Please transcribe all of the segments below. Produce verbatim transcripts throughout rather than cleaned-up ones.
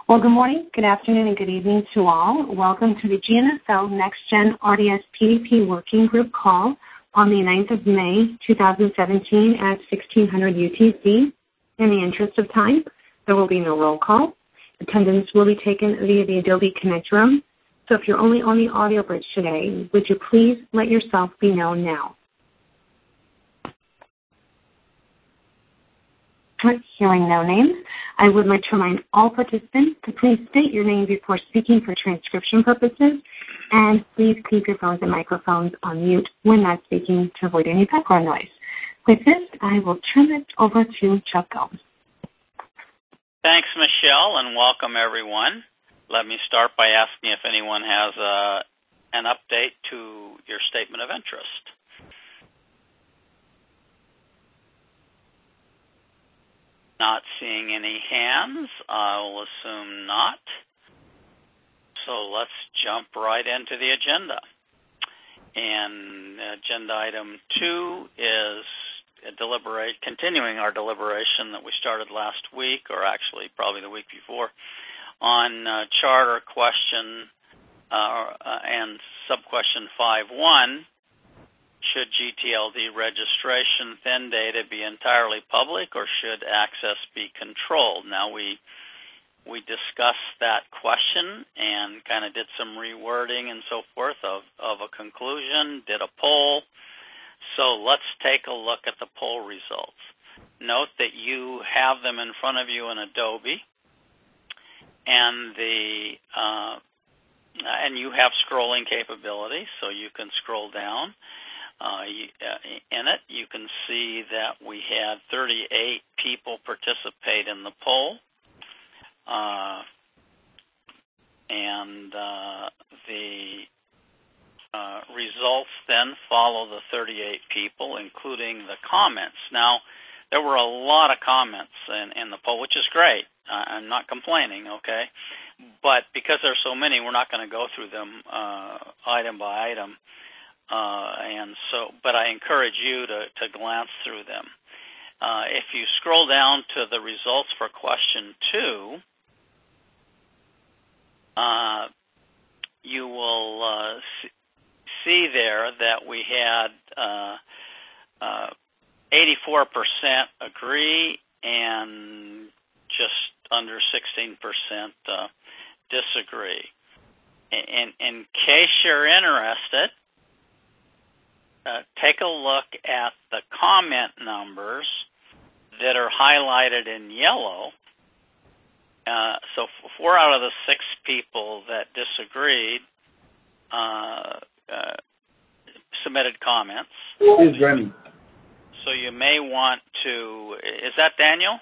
Well, good morning, good afternoon, and good evening to all. Welcome to the G N S L Next Gen R D S P D P Working Group call on the ninth of May, two thousand seventeen at sixteen hundred U T C. In the interest of time, there will be no roll call. Attendance will be taken via the Adobe Connect room. So if you're only on the audio bridge today, would you please let yourself be known now? Hearing no names, I would like to remind all participants to please state your name before speaking for transcription purposes, and please keep your phones and microphones on mute when not speaking to avoid any background noise. With this, I will turn it over to Chuck Gomes. Thanks, Michelle, and welcome everyone. Let me start by asking if anyone has uh, an update to your statement of interest. Not seeing any hands, I'll assume not. So let's jump right into the agenda. And agenda item two is deliberate, continuing our deliberation that we started last week, or actually probably the week before, on uh, charter question uh, and sub-question five one. Should G T L D registration thin data be entirely public, or should access be controlled? Now, we we discussed that question and kind of did some rewording and so forth of, of a conclusion, did a poll. So let's take a look at the poll results. Note that you have them in front of you in Adobe, and the uh, and you have scrolling capability, so you can scroll down. Uh, you, uh, in it, you can see that we had thirty-eight people participate in the poll, uh, and uh, the uh, results then follow the thirty-eight people, including the comments. Now, there were a lot of comments in, in the poll, which is great. I'm not complaining, okay? But because there's so many, we're not going to go through them uh, item by item. Uh, and so, but I encourage you to, to glance through them. Uh, if you scroll down to the results for question two, uh, you will uh, see there that we had uh, uh, eighty-four percent agree and just under sixteen percent uh, disagree. In, in case you're interested, Uh, take a look at the comment numbers that are highlighted in yellow. Uh, so four out of the six people that disagreed uh, uh, submitted comments. It's Remy. So you may want to, is that Daniel?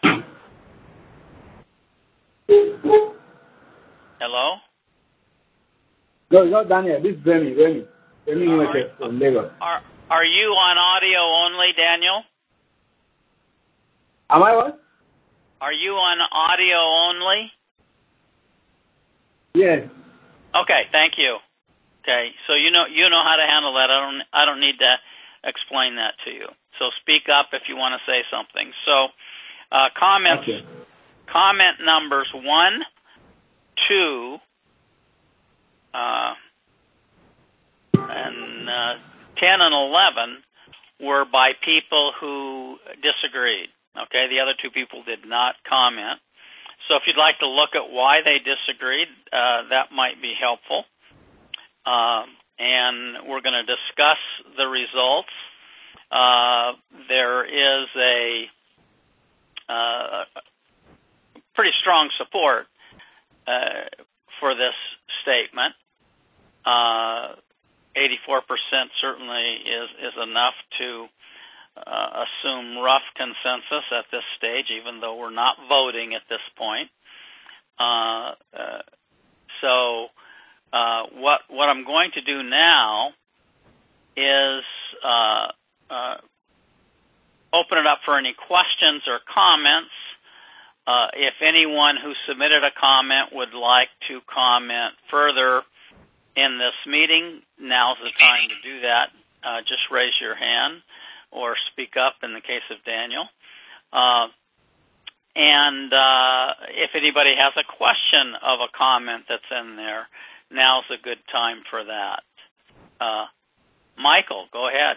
Hello? No, it's not Daniel. This is Remy. Remy. Remy Are, from Lagos. Are, are you on audio only, Daniel? Am I what? Are you on audio only? Yes. Okay, thank you. Okay, so you know you know how to handle that. I don't I don't need to explain that to you. So speak up if you want to say something. So uh, comments, okay. comment numbers one, two, uh, and uh, ten and eleven were by people who disagreed. Okay, the other two people did not comment. So if you'd like to look at why they disagreed, uh, that might be helpful. Uh, and we're going to discuss the results. Uh, there is a uh, pretty strong support uh, for this statement. Uh, eighty-four percent certainly is, is enough to uh, assume rough consensus at this stage, even though we're not voting at this point. Uh, uh, so uh, what what I'm going to do now is uh, uh, open it up for any questions or comments. Uh, if anyone who submitted a comment would like to comment further in this meeting, now's the time to do that. Uh, just raise your hand or speak up in the case of Daniel. Uh, and uh, if anybody has a question of a comment that's in there, now's a good time for that. Uh, Michael, go ahead.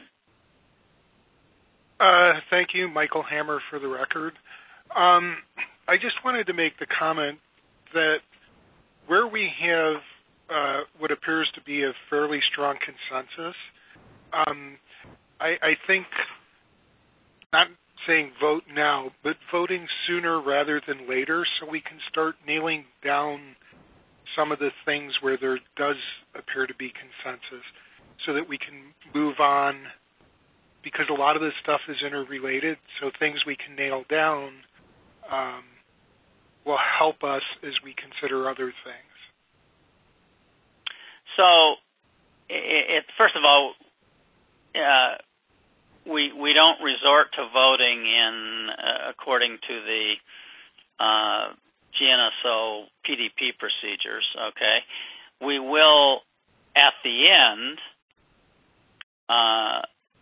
Uh, thank you, Michael Hammer, for the record. Um, I just wanted to make the comment that where we have uh, what appears to be a fairly strong consensus, um, I, I think, not saying vote now, but voting sooner rather than later so we can start nailing down some of the things where there does appear to be consensus so that we can move on, because a lot of this stuff is interrelated, so things we can nail down um, will help us as we consider other things. So, it, it, first of all, uh, we we don't resort to voting in uh, according to the uh, G N S O P D P procedures. Okay, we will at the end uh,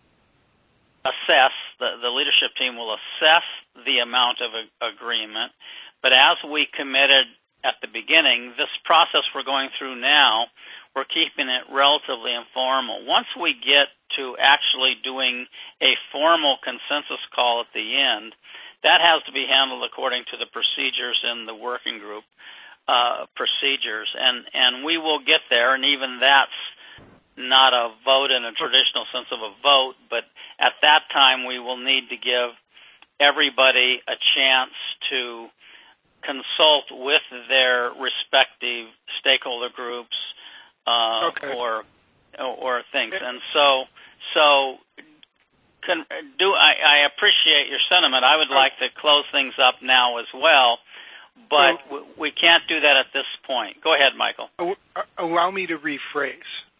assess. The, the leadership team will assess the amount of a, agreement. But as we committed at the beginning, this process we're going through now, we're keeping it relatively informal. Once we get to actually doing a formal consensus call at the end, that has to be handled according to the procedures in the working group uh, procedures. And, and we will get there, and even that's not a vote in a traditional sense of a vote, but at that time we will need to give everybody a chance to consult with their respective stakeholder groups uh, okay. or or things. And so so can, do I, I appreciate your sentiment. I would like to close things up now as well, but so, we can't do that at this point. Go ahead, Michael. Allow me to rephrase.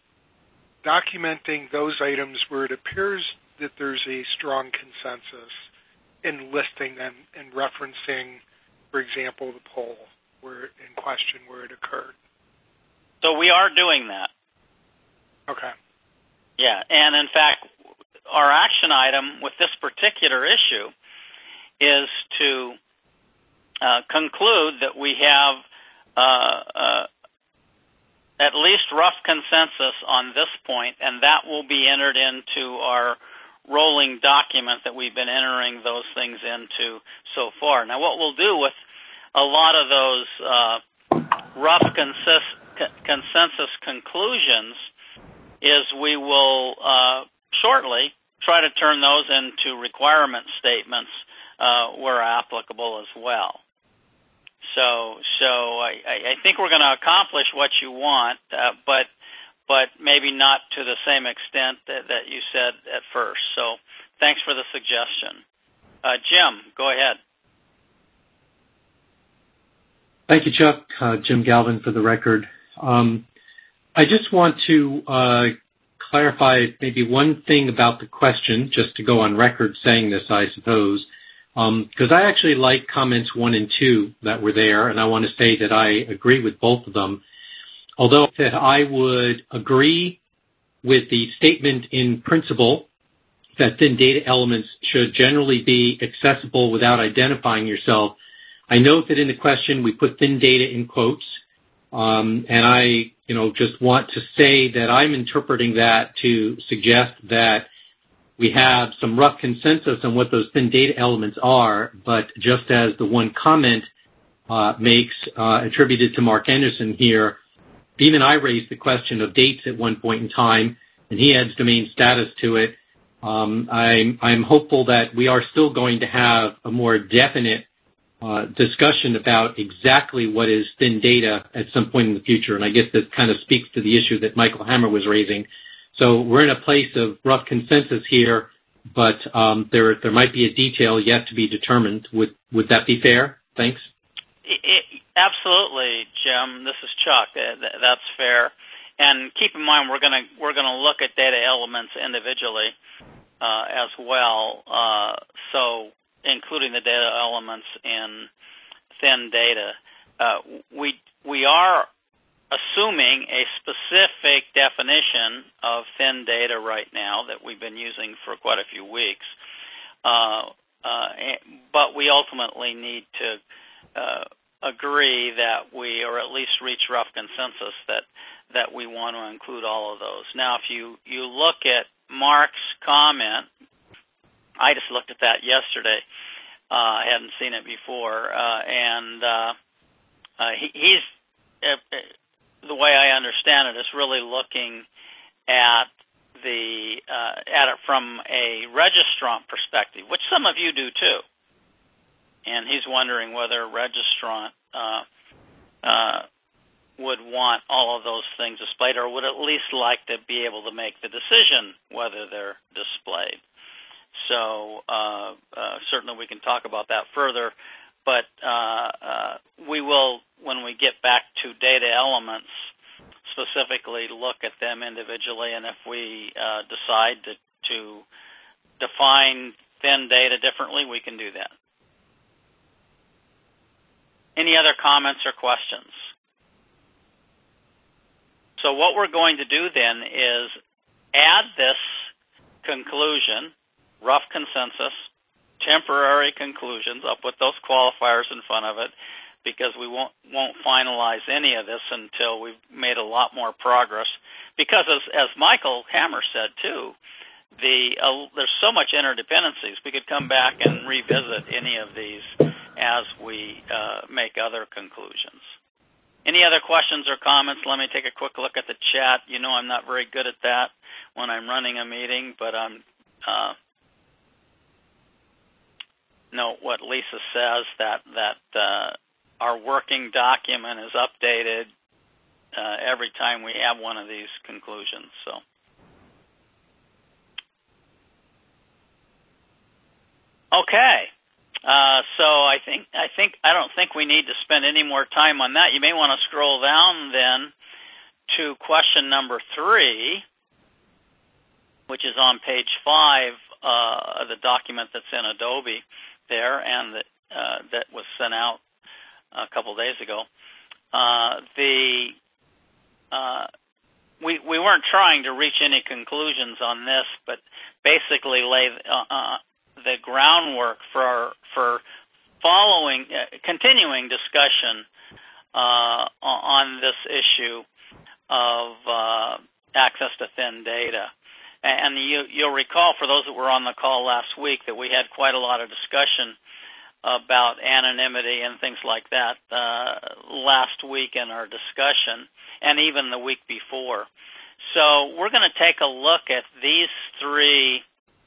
Documenting those items where it appears that there's a strong consensus and listing them and referencing, for example, the poll where in question where it occurred. So we are doing that. Okay. Yeah, and in fact, our action item with this particular issue is to uh, conclude that we have uh, uh, at least rough consensus on this point, and that will be entered into our rolling document that we've been entering those things into so far. Now, what we'll do with a lot of those uh, rough consist- consensus conclusions is we will uh, shortly try to turn those into requirement statements uh, where applicable as well. So, so I, I think we're going to accomplish what you want, uh, but but maybe not to the same extent that, that you said at first. So, thanks for the suggestion. Uh, Jim, go ahead. Thank you, Chuck. Uh, Jim Galvin for the record. Um, I just want to uh, clarify maybe one thing about the question, just to go on record saying this, I suppose. Because um, I actually like comments one and two that were there, and I want to say that I agree with both of them. Although that I would agree with the statement in principle that thin data elements should generally be accessible without identifying yourself. I note that in the question we put thin data in quotes, um, and I, you know, just want to say that I'm interpreting that to suggest that we have some rough consensus on what those thin data elements are, but just as the one comment uh, makes uh, attributed to Mark Anderson here, even I raised the question of dates at one point in time, and he adds domain status to it. Um, I'm, I'm hopeful that we are still going to have a more definite uh, discussion about exactly what is thin data at some point in the future, and I guess this kind of speaks to the issue that Michael Hammer was raising. So we're in a place of rough consensus here, but um, there there might be a detail yet to be determined. Would would that be fair? Thanks. It, it, absolutely, Jim. This is Chuck. Uh, th- that's fair. And keep in mind, we're gonna we're gonna look at data elements individually uh, as well. Uh, so including the data elements in thin data, uh, we we are assuming a specific definition of thin data right now that we've been using for quite a few weeks. Uh, uh, but we ultimately need to uh, agree that we, or at least reach rough consensus that that we want to include all of those. Now, if you, you look at Mark's comment, I just looked at that yesterday. Uh, I hadn't seen it before, uh, and uh, uh, he, he's, uh, the way I understand it, is really looking at the uh, at it from a registrant perspective, which some of you do too. And he's wondering whether a registrant uh, uh, would want all of those things displayed, or would at least like to be able to make the decision whether they're displayed. So uh, uh, certainly we can talk about that further, but uh, uh, we will, when we get back to data elements, specifically look at them individually, and if we uh, decide to, to define thin data differently, we can do that. Any other comments or questions? So what we're going to do then is add this conclusion, rough consensus, temporary conclusions. I'll put those qualifiers in front of it because we won't won't finalize any of this until we've made a lot more progress. Because as, as Michael Hammer said too, the uh, there's so much interdependencies. We could come back and revisit any of these as we uh, make other conclusions. Any other questions or comments? Let me take a quick look at the chat. You know I'm not very good at that when I'm running a meeting, but I'm uh, note what Lisa says, that that uh, our working document is updated uh, every time we have one of these conclusions. So, okay. Uh, so I think I think I don't think we need to spend any more time on that. You may want to scroll down then to question number three, which is on page five uh, of the document that's in Adobe there, and that uh, that was sent out a couple days ago. Uh, the uh, we we weren't trying to reach any conclusions on this, but basically lay uh, uh, the groundwork for our, for following, uh, continuing discussion uh, on this issue of uh, access to thin data. And you, you'll recall, for those that were on the call last week, that we had quite a lot of discussion about anonymity and things like that uh, last week in our discussion, and even the week before. So we're going to take a look at these three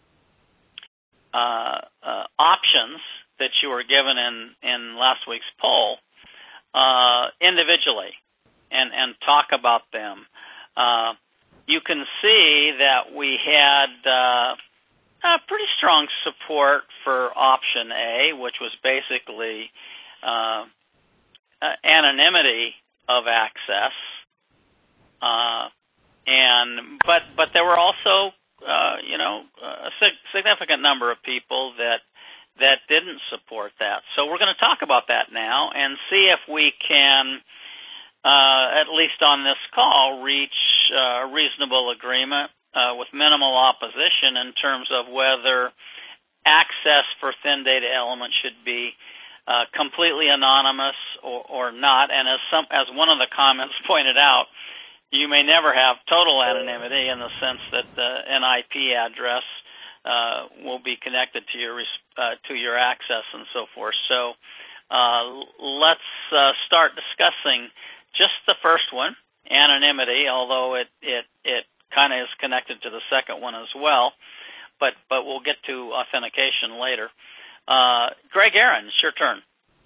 uh, uh, options that you were given in, in last week's poll uh, individually and, and talk about them. Uh, you can see that we had uh, uh, pretty strong support for option A, which was basically uh, uh, anonymity of access, uh, and but but there were also uh, you know a sig- significant number of people that that didn't support that. So we're going to talk about that now and see if we can, uh, at least on this call, reach a uh, reasonable agreement uh, with minimal opposition in terms of whether access for thin data elements should be uh, completely anonymous or, or not. And as some, as one of the comments pointed out, you may never have total anonymity in the sense that the, an I P address uh, will be connected to your uh, to your access and so forth. So uh, let's uh, start discussing just the first one, anonymity, although it it, it kind of is connected to the second one as well. But but we'll get to authentication later. Uh, Greg Aaron, it's your turn.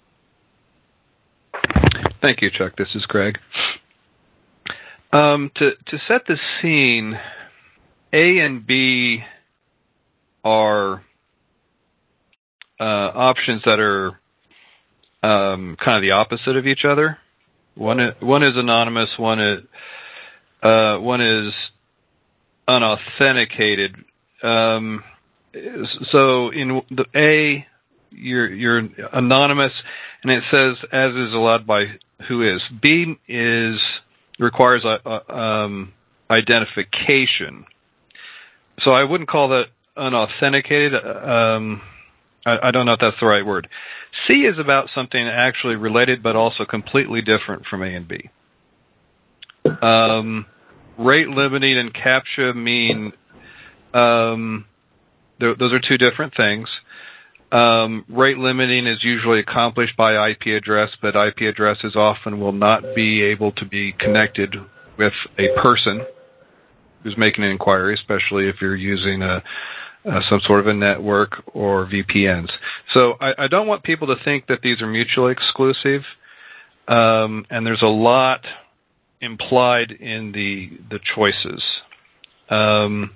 Thank you, Chuck. This is Greg. Um, to to set the scene, A and B are uh, options that are um, kind of the opposite of each other. One is, one is anonymous. One is uh, one is unauthenticated. Um, so in the A, you're you're anonymous, and it says as is allowed by who is. B is requires a, a, um, identification. So I wouldn't call that unauthenticated. Um, I, I don't know if that's the right word. C is about something actually related but also completely different from A and B. Um, rate limiting and CAPTCHA mean um, th- those are two different things. Um, rate limiting is usually accomplished by I P address, but I P addresses often will not be able to be connected with a person who's making an inquiry, especially if you're using a, a some sort of a network or V P Ns. So I, I don't want people to think that these are mutually exclusive, um, and there's a lot implied in the the choices. Um,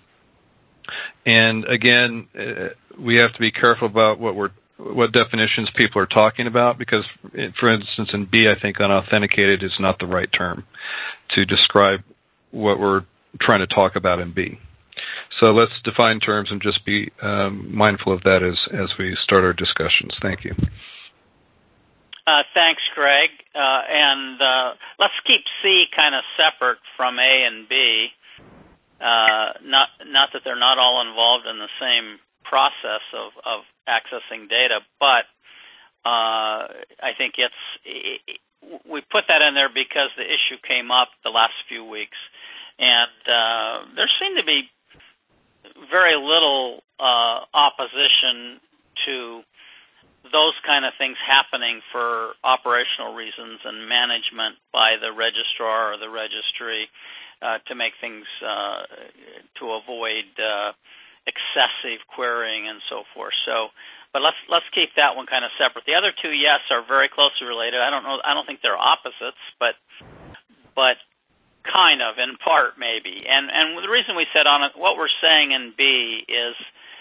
and again, uh, we have to be careful about what we're what definitions people are talking about, because, for instance, in B, I think unauthenticated is not the right term to describe what we're trying to talk about in B. So let's define terms and just be um, mindful of that as, as we start our discussions. Thank you. Uh, thanks, Greg. Uh, and uh, let's keep C kind of separate from A and B. Uh, not not that they're not all involved in the same process of, of accessing data, but uh, I think it's it, we put that in there because the issue came up the last few weeks, and uh, there seemed to be very little uh, opposition to those kind of things happening for operational reasons and management by the registrar or the registry uh, to make things uh, to avoid uh, excessive querying and so forth. So, but let's let's keep that one kind of separate. The other two, yes, are very closely related. I don't know. I don't think they're opposites, but but kind of in part maybe. And and the reason we said on it, what we're saying in B is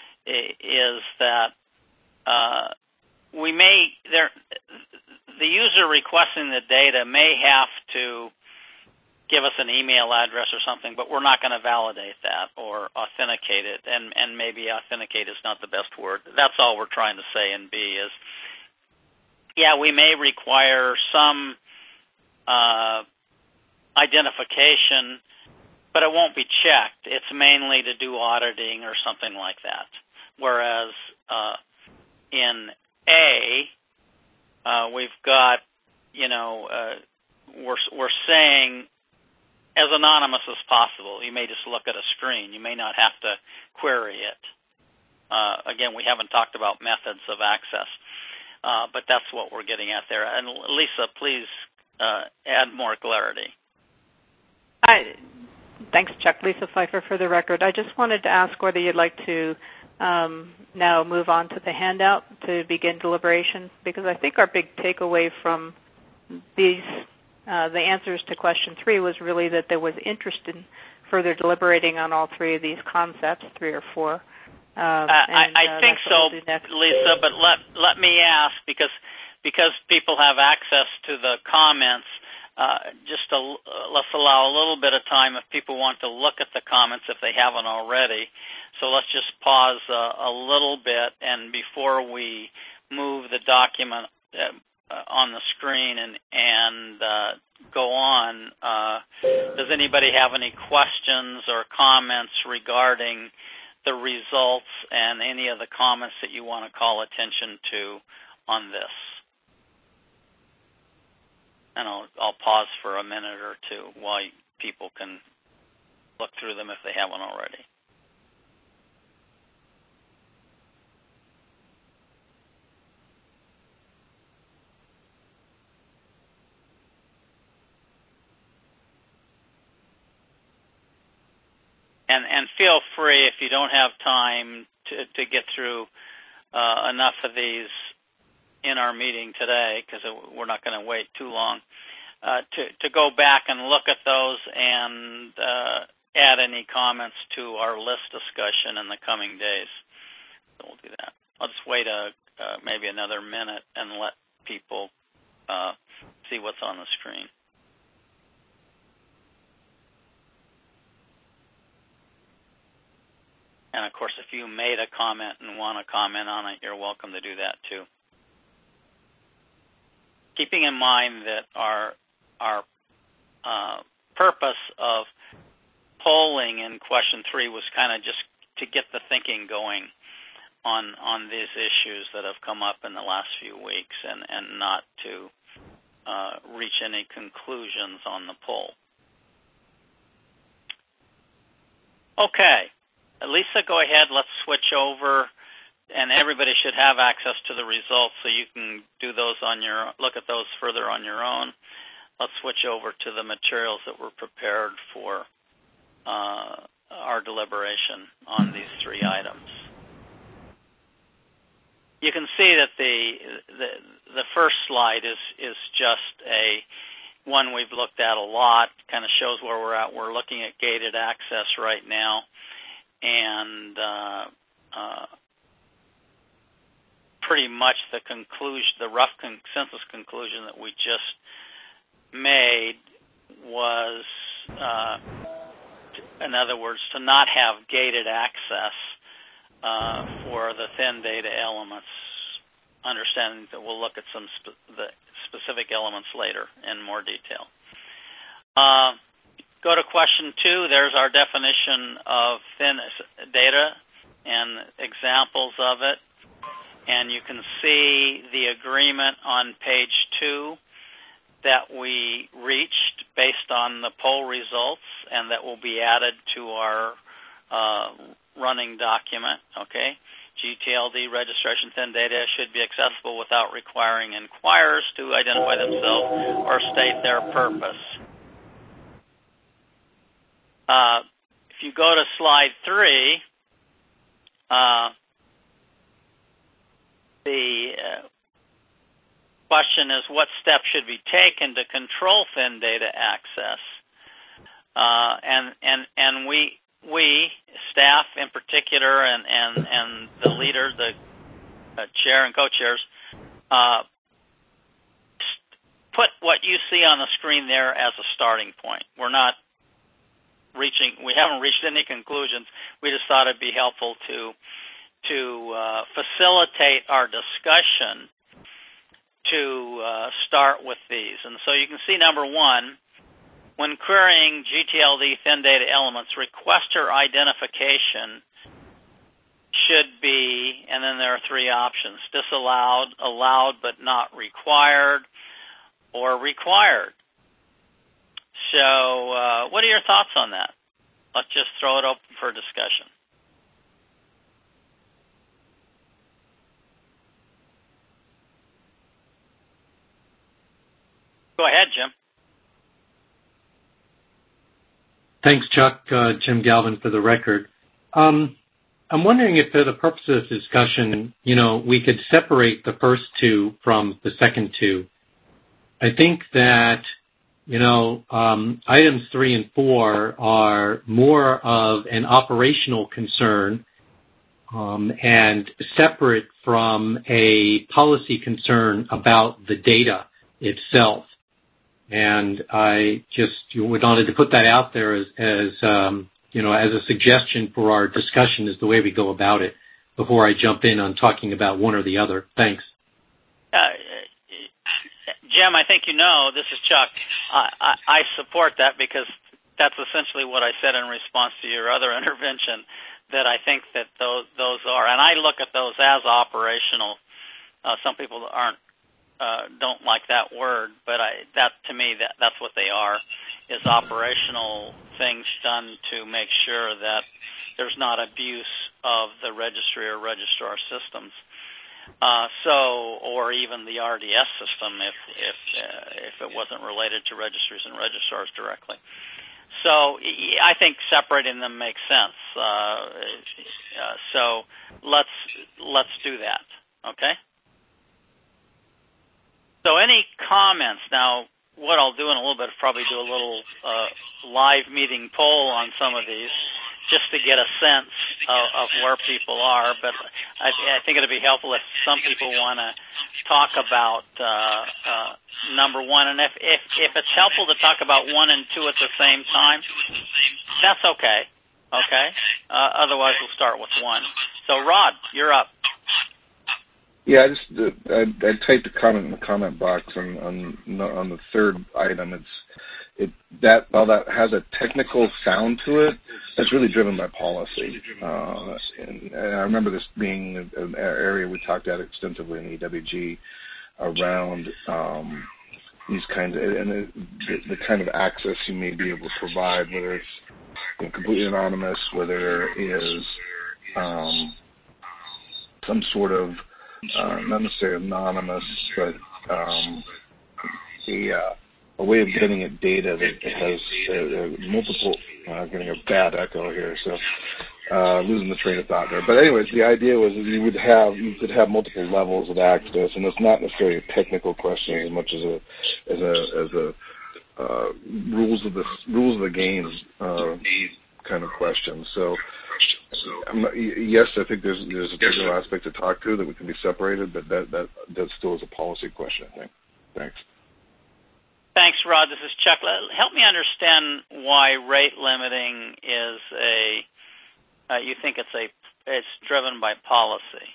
is that. Uh, We may there the user requesting the data may have to give us an email address or something, but we're not going to validate that or authenticate it, and and maybe authenticate is not the best word. That's all we're trying to say in B is, yeah, we may require some uh, identification, but it won't be checked. It's mainly to do auditing or something like that. Whereas uh, in A, uh, we've got, you know, uh, we're we're saying as anonymous as possible. You may just look at a screen. You may not have to query it. Uh, again, we haven't talked about methods of access, uh, but that's what we're getting at there. And Lisa, please uh, add more clarity. I, thanks, Chuck. Lisa Pfeiffer for the record. I just wanted to ask whether you'd like to Um, now move on to the handout to begin deliberation, because I think our big takeaway from these, uh, the answers to question three was really that there was interest in further deliberating on all three of these concepts, three or four. Um, uh, and, I, I uh, think so, Lisa, but let let me ask, because because people have access to the comments, uh, just to, uh, let's allow a little bit of time if people want to look at the comments if they haven't already. So let's just pause uh, a little bit, and before we move the document uh, on the screen and, and uh, go on, uh, does anybody have any questions or comments regarding the results and any of the comments that you want to call attention to on this? And I'll, I'll pause for a minute or two while people can look through them if they haven't already. And, and feel free, if you don't have time to, to get through uh, enough of these in our meeting today, because we're not going to wait too long, uh, to, to go back and look at those and uh, add any comments to our list discussion in the coming days. So we'll do that. I'll just wait a, uh, maybe another minute and let people uh, see what's on the screen. And, of course, if you made a comment and want to comment on it, you're welcome to do that, too. Keeping in mind that our our uh, purpose of polling in question three was kind of just to get the thinking going on on these issues that have come up in the last few weeks, and, and not to uh, reach any conclusions on the poll. Okay, Lisa, go ahead. Let's switch over, and everybody should have access to the results, so you can do those on your look at those further on your own. Let's switch over to the materials that were prepared for uh, our deliberation on these three items. You can see that the, the the first slide is is just a one we've looked at a lot. Kind of shows where we're at. We're looking at gated access right now, and uh, uh, pretty much the conclusion, the rough consensus conclusion that we just made was, uh, in other words, to not have gated access Uh, for the thin data elements, understanding that we'll look at some spe the specific elements later in more detail. Uh, go to question two. There's our definition of thin data and examples of it. And you can see the agreement on page two that we reached based on the poll results, and that will be added to our uh, running document, okay? G T L D registration thin data should be accessible without requiring inquirers to identify themselves or state their purpose. Uh, if you go to slide three, uh, the uh, question is, what steps should be taken to control thin data access? Uh, and and and we we staff in particular, and and and the leader, the uh, chair and co-chairs, uh, put what you see on the screen there as a starting point. We're not reaching, we haven't reached any conclusions. We just thought it'd be helpful to to uh, facilitate our discussion to uh, start with these. And so you can see, number one, when querying G T L D thin data elements, requester identification should be, and then there are three options: disallowed, allowed but not required, or required. So uh, what are your thoughts on that? Let's just throw it open for discussion. Go ahead, Jim. Thanks, Chuck. Uh, Jim Galvin for the record. Um, I'm wondering if for the purpose of this discussion, you know, we could separate the first two from the second two. I think that, you know, um, items three and four are more of an operational concern um, and separate from a policy concern about the data itself. And I just wanted to put that out there as, as um, you know, as a suggestion for our discussion as the way we go about it before I jump in on talking about one or the other. Thanks. Uh, Jim, I think you know, this is Chuck. I, I, I support that because that's essentially what I said in response to your other intervention, that I think that those, those are. And I look at those as operational. Uh, some people aren't. Uh, don't like that word, but I, that to me, that that's what they are, is operational things done to make sure that there's not abuse of the registry or registrar systems. Uh, so, or even the R D S system, if if uh, if it wasn't related to registries and registrars directly. So, I think separating them makes sense. Uh, uh, so, let's let's do that. Okay. So any comments? Now, what I'll do in a little bit is probably do a little uh, live meeting poll on some of these just to get a sense of, of where people are. But I, I think it would be helpful if some people want to talk about uh, uh, number one. And if, if, if it's helpful to talk about one and two at the same time, that's okay. Okay? Uh, otherwise, we'll start with one. So, Rod, you're up. Yeah, I just I, I typed a comment in the comment box on on on the third item. It's it that while that has a technical sound to it, that's really driven by policy. Uh, and, and I remember this being an area we talked about extensively in the E W G around um, these kinds of and the, the kind of access you may be able to provide, whether it's you know, completely anonymous, whether there is um, some sort of Uh, not necessarily anonymous, but um, a, uh, a way of getting at data that has uh, uh, multiple. Uh, getting a bad echo here, so uh, losing the train of thought there. But anyways, the idea was that you would have you could have multiple levels of access, and it's not necessarily a technical question as much as a as a as a uh, rules of the rules of the game uh, kind of question. So. I'm not, yes, I think there's there's a technical aspect to talk to that we can be separated, but that that that still is a policy question, I think. Thanks. Thanks, Rod. This is Chuck. Help me understand why rate limiting is a. Uh, you think it's a it's driven by policy.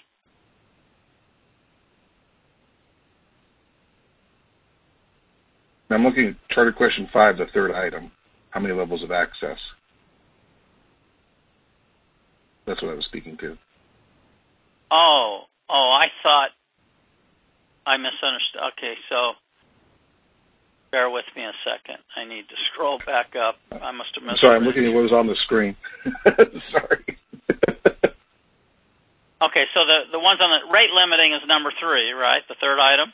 I'm looking at Charter Question Five, the third item. How many levels of access? That's what I was speaking to. Oh, oh, I thought I misunderstood. Okay, so bear with me a second. I need to scroll back up. I must have missed. Sorry, I'm looking at what was on the screen. Sorry. Okay, so the the ones on the rate limiting is number three, right? The third item.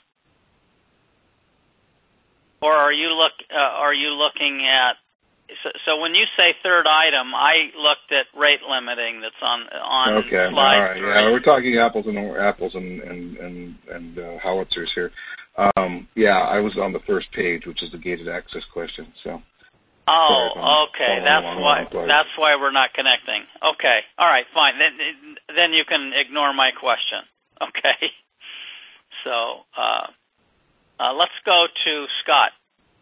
Or are you look? Uh, are you looking at? So, so when you say third item, I looked at rate limiting that's on on okay. slide All right. three. Yeah, we're talking apples and apples and and and, and uh, howitzers here. Um, yeah, I was on the first page, which is the gated access question. So. Oh, okay. That's why. That's why we're not connecting. Okay. All right. Fine. Then then you can ignore my question. Okay. So uh, uh, let's go to Scott.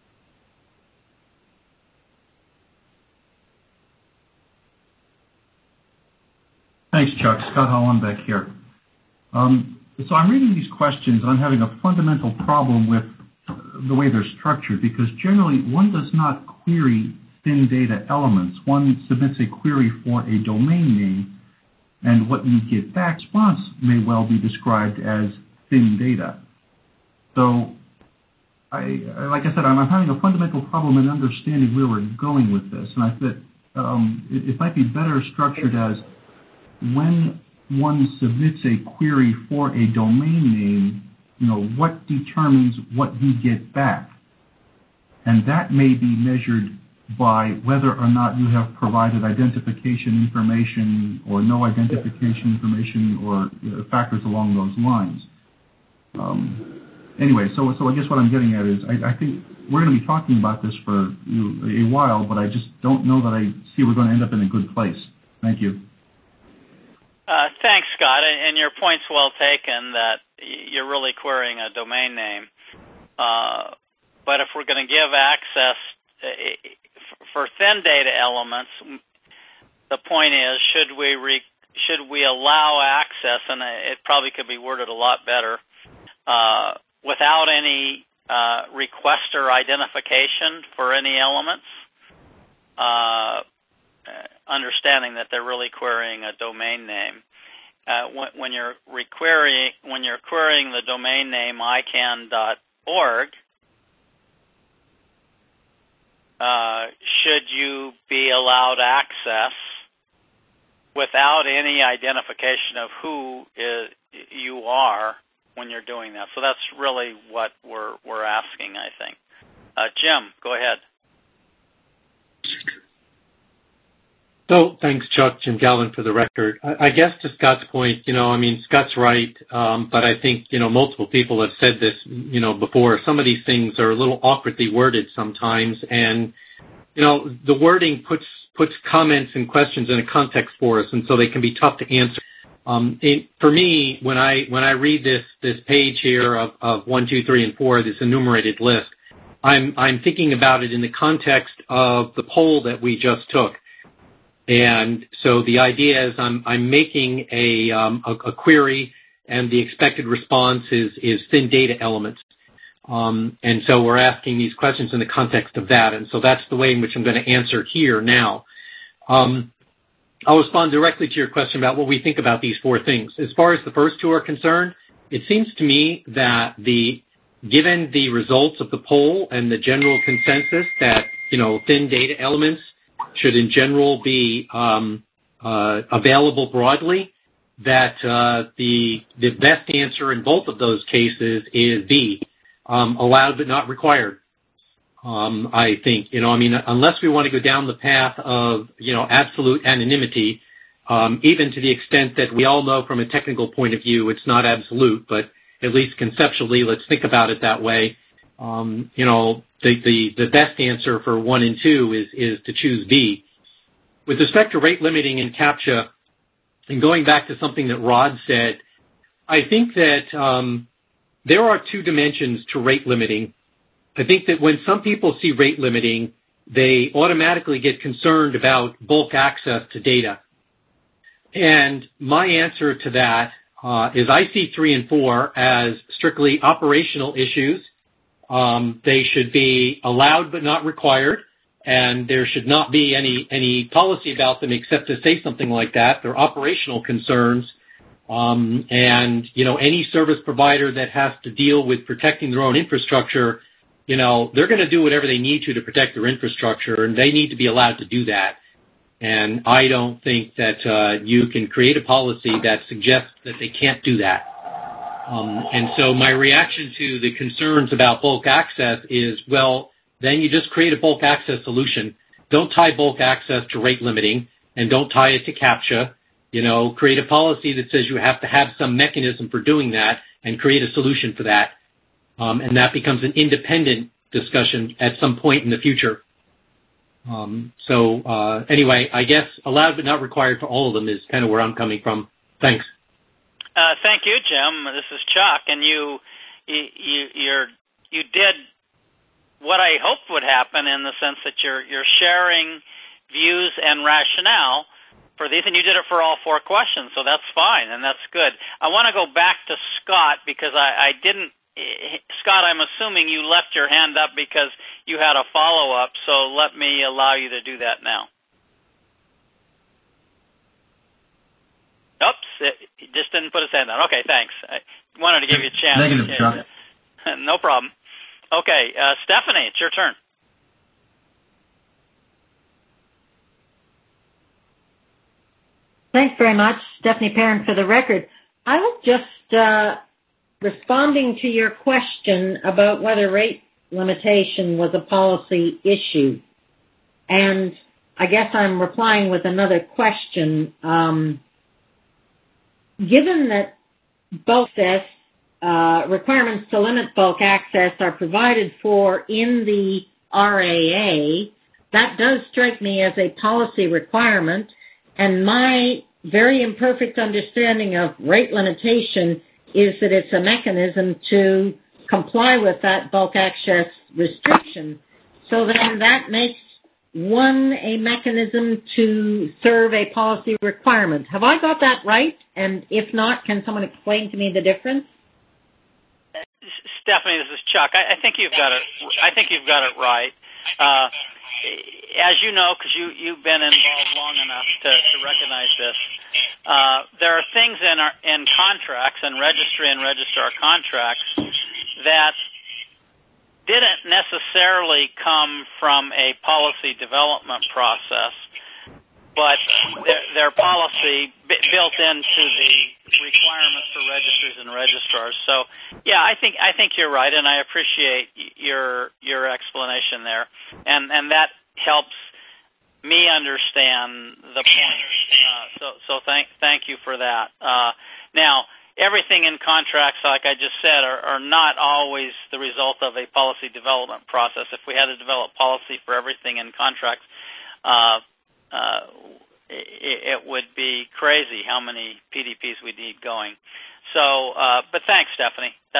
Thanks, Chuck. Scott Hollenbeck here. Um, so I'm reading these questions, and I'm having a fundamental problem with the way they're structured, because generally one does not query thin data elements. One submits a query for a domain name, and what you get back response may well be described as thin data. So, I, like I said, I'm, I'm having a fundamental problem in understanding where we're going with this, and I think um, it, it might be better structured as when one submits a query for a domain name, you know, what determines what you get back? And that may be measured by whether or not you have provided identification information or no identification information or you know, factors along those lines. Um, anyway, so so I guess what I'm getting at is I, I think we're going to be talking about this for you know, a while, but I just don't know that I see we're going to end up in a good place. Thank you. Uh, thanks, Scott, and your point's well taken that you're really querying a domain name. Uh, but if we're going to give access for thin data elements, the point is, should we re, should we allow access, and it probably could be worded a lot better, uh, without any uh, requester identification for any elements? Uh, understanding that they're really querying a domain name. Uh, when, when you're requerying, when you're querying the domain name I CANN dot org, uh, should you be allowed access without any identification of who is, you are when you're doing that? So that's really what we're we're asking, I think. Uh, Jim, go ahead. So thanks, Chuck, Jim Galvin, for the record. I, I guess to Scott's point, you know, I mean, Scott's right, um, but I think, you know, multiple people have said this, you know, before. Some of these things are a little awkwardly worded sometimes, and, you know, the wording puts puts comments and questions in a context for us, and so they can be tough to answer. Um, it, for me, when I when I read this this page here of, of one, two, three, and four, this enumerated list, I'm I'm thinking about it in the context of the poll that we just took. And so the idea is I'm, I'm making a, um, a, a query, and the expected response is, is thin data elements. Um, and so we're asking these questions in the context of that, and so that's the way in which I'm going to answer here now. Um, I'll respond directly to your question about what we think about these four things. As far as the first two are concerned, it seems to me that the given the results of the poll and the general consensus that, you know, thin data elements should in general be um, uh, available broadly, that uh, the the best answer in both of those cases is B, um, allowed but not required. Um, I think, you know, I mean, unless we want to go down the path of, you know, absolute anonymity, um, even to the extent that we all know from a technical point of view it's not absolute, but at least conceptually, let's think about it that way. Um, you know, the, the, the best answer for one and two is, is to choose B. With respect to rate limiting in CAPTCHA, and going back to something that Rod said, I think that um, there are two dimensions to rate limiting. I think that when some people see rate limiting, they automatically get concerned about bulk access to data. And my answer to that uh, is I see three and four as strictly operational issues. Um, they should be allowed but not required, and there should not be any, any policy about them except to say something like that. They're operational concerns. Um, and, you know, any service provider that has to deal with protecting their own infrastructure, you know, they're going to do whatever they need to to protect their infrastructure, and they need to be allowed to do that. And I don't think that uh, you can create a policy that suggests that they can't do that. Um, and so my reaction to the concerns about bulk access is, well, then you just create a bulk access solution. Don't tie bulk access to rate limiting, and don't tie it to CAPTCHA. You know, create a policy that says you have to have some mechanism for doing that, and create a solution for that. Um, and that becomes an independent discussion at some point in the future. Um, so uh, anyway, I guess allowed but not required for all of them is kind of where I'm coming from. Thanks. Uh, thank you, Jim. This is Chuck, and you, you, you're, you did what I hoped would happen in the sense that you're, you're sharing views and rationale for these, and you did it for all four questions, so that's fine, and that's good. I want to go back to Scott because I, I didn't. Scott, I'm assuming you left your hand up because you had a follow-up, so let me allow you to do that now. Oops, it, he just didn't put his hand down. Okay, thanks. I wanted to give you a chance. Negative, Chuck. No problem. Okay, uh, Stephanie, it's your turn. Thanks very much, Stephanie Perrin, for the record. I was just uh, responding to your question about whether rate limitation was a policy issue. And I guess I'm replying with another question. Um, given that bulk access, uh, requirements to limit bulk access are provided for in the R A A, that does strike me as a policy requirement, and my very imperfect understanding of rate limitation is that it's a mechanism to comply with that bulk access restriction. So then that makes one a mechanism to serve a policy requirement. Have I got that right? And if not, can someone explain to me the difference? Stephanie, this is Chuck. I, I think you've got it. I think you've got it right. Uh, as you know, because you you've been involved long enough to, to recognize this, uh, there are things in our in contracts and registry and registrar contracts that didn't necessarily come from a policy development process, but their, their policy b- built into the requirements for registries and registrars. So, yeah, I think I think you're right, and I appreciate your your explanation there, and and that helps me understand the point. Uh, so so thank thank you for that. Uh, now. Everything in contracts, like I just said, are, are not always the result of a policy development process. If we had to develop policy for everything in contracts, uh, uh, it, it would be crazy how many P D Ps we need going. So, uh, but thanks, Stephanie. That, that's, that's helpful. Uh, uh, Rod, it's your turn. Uh,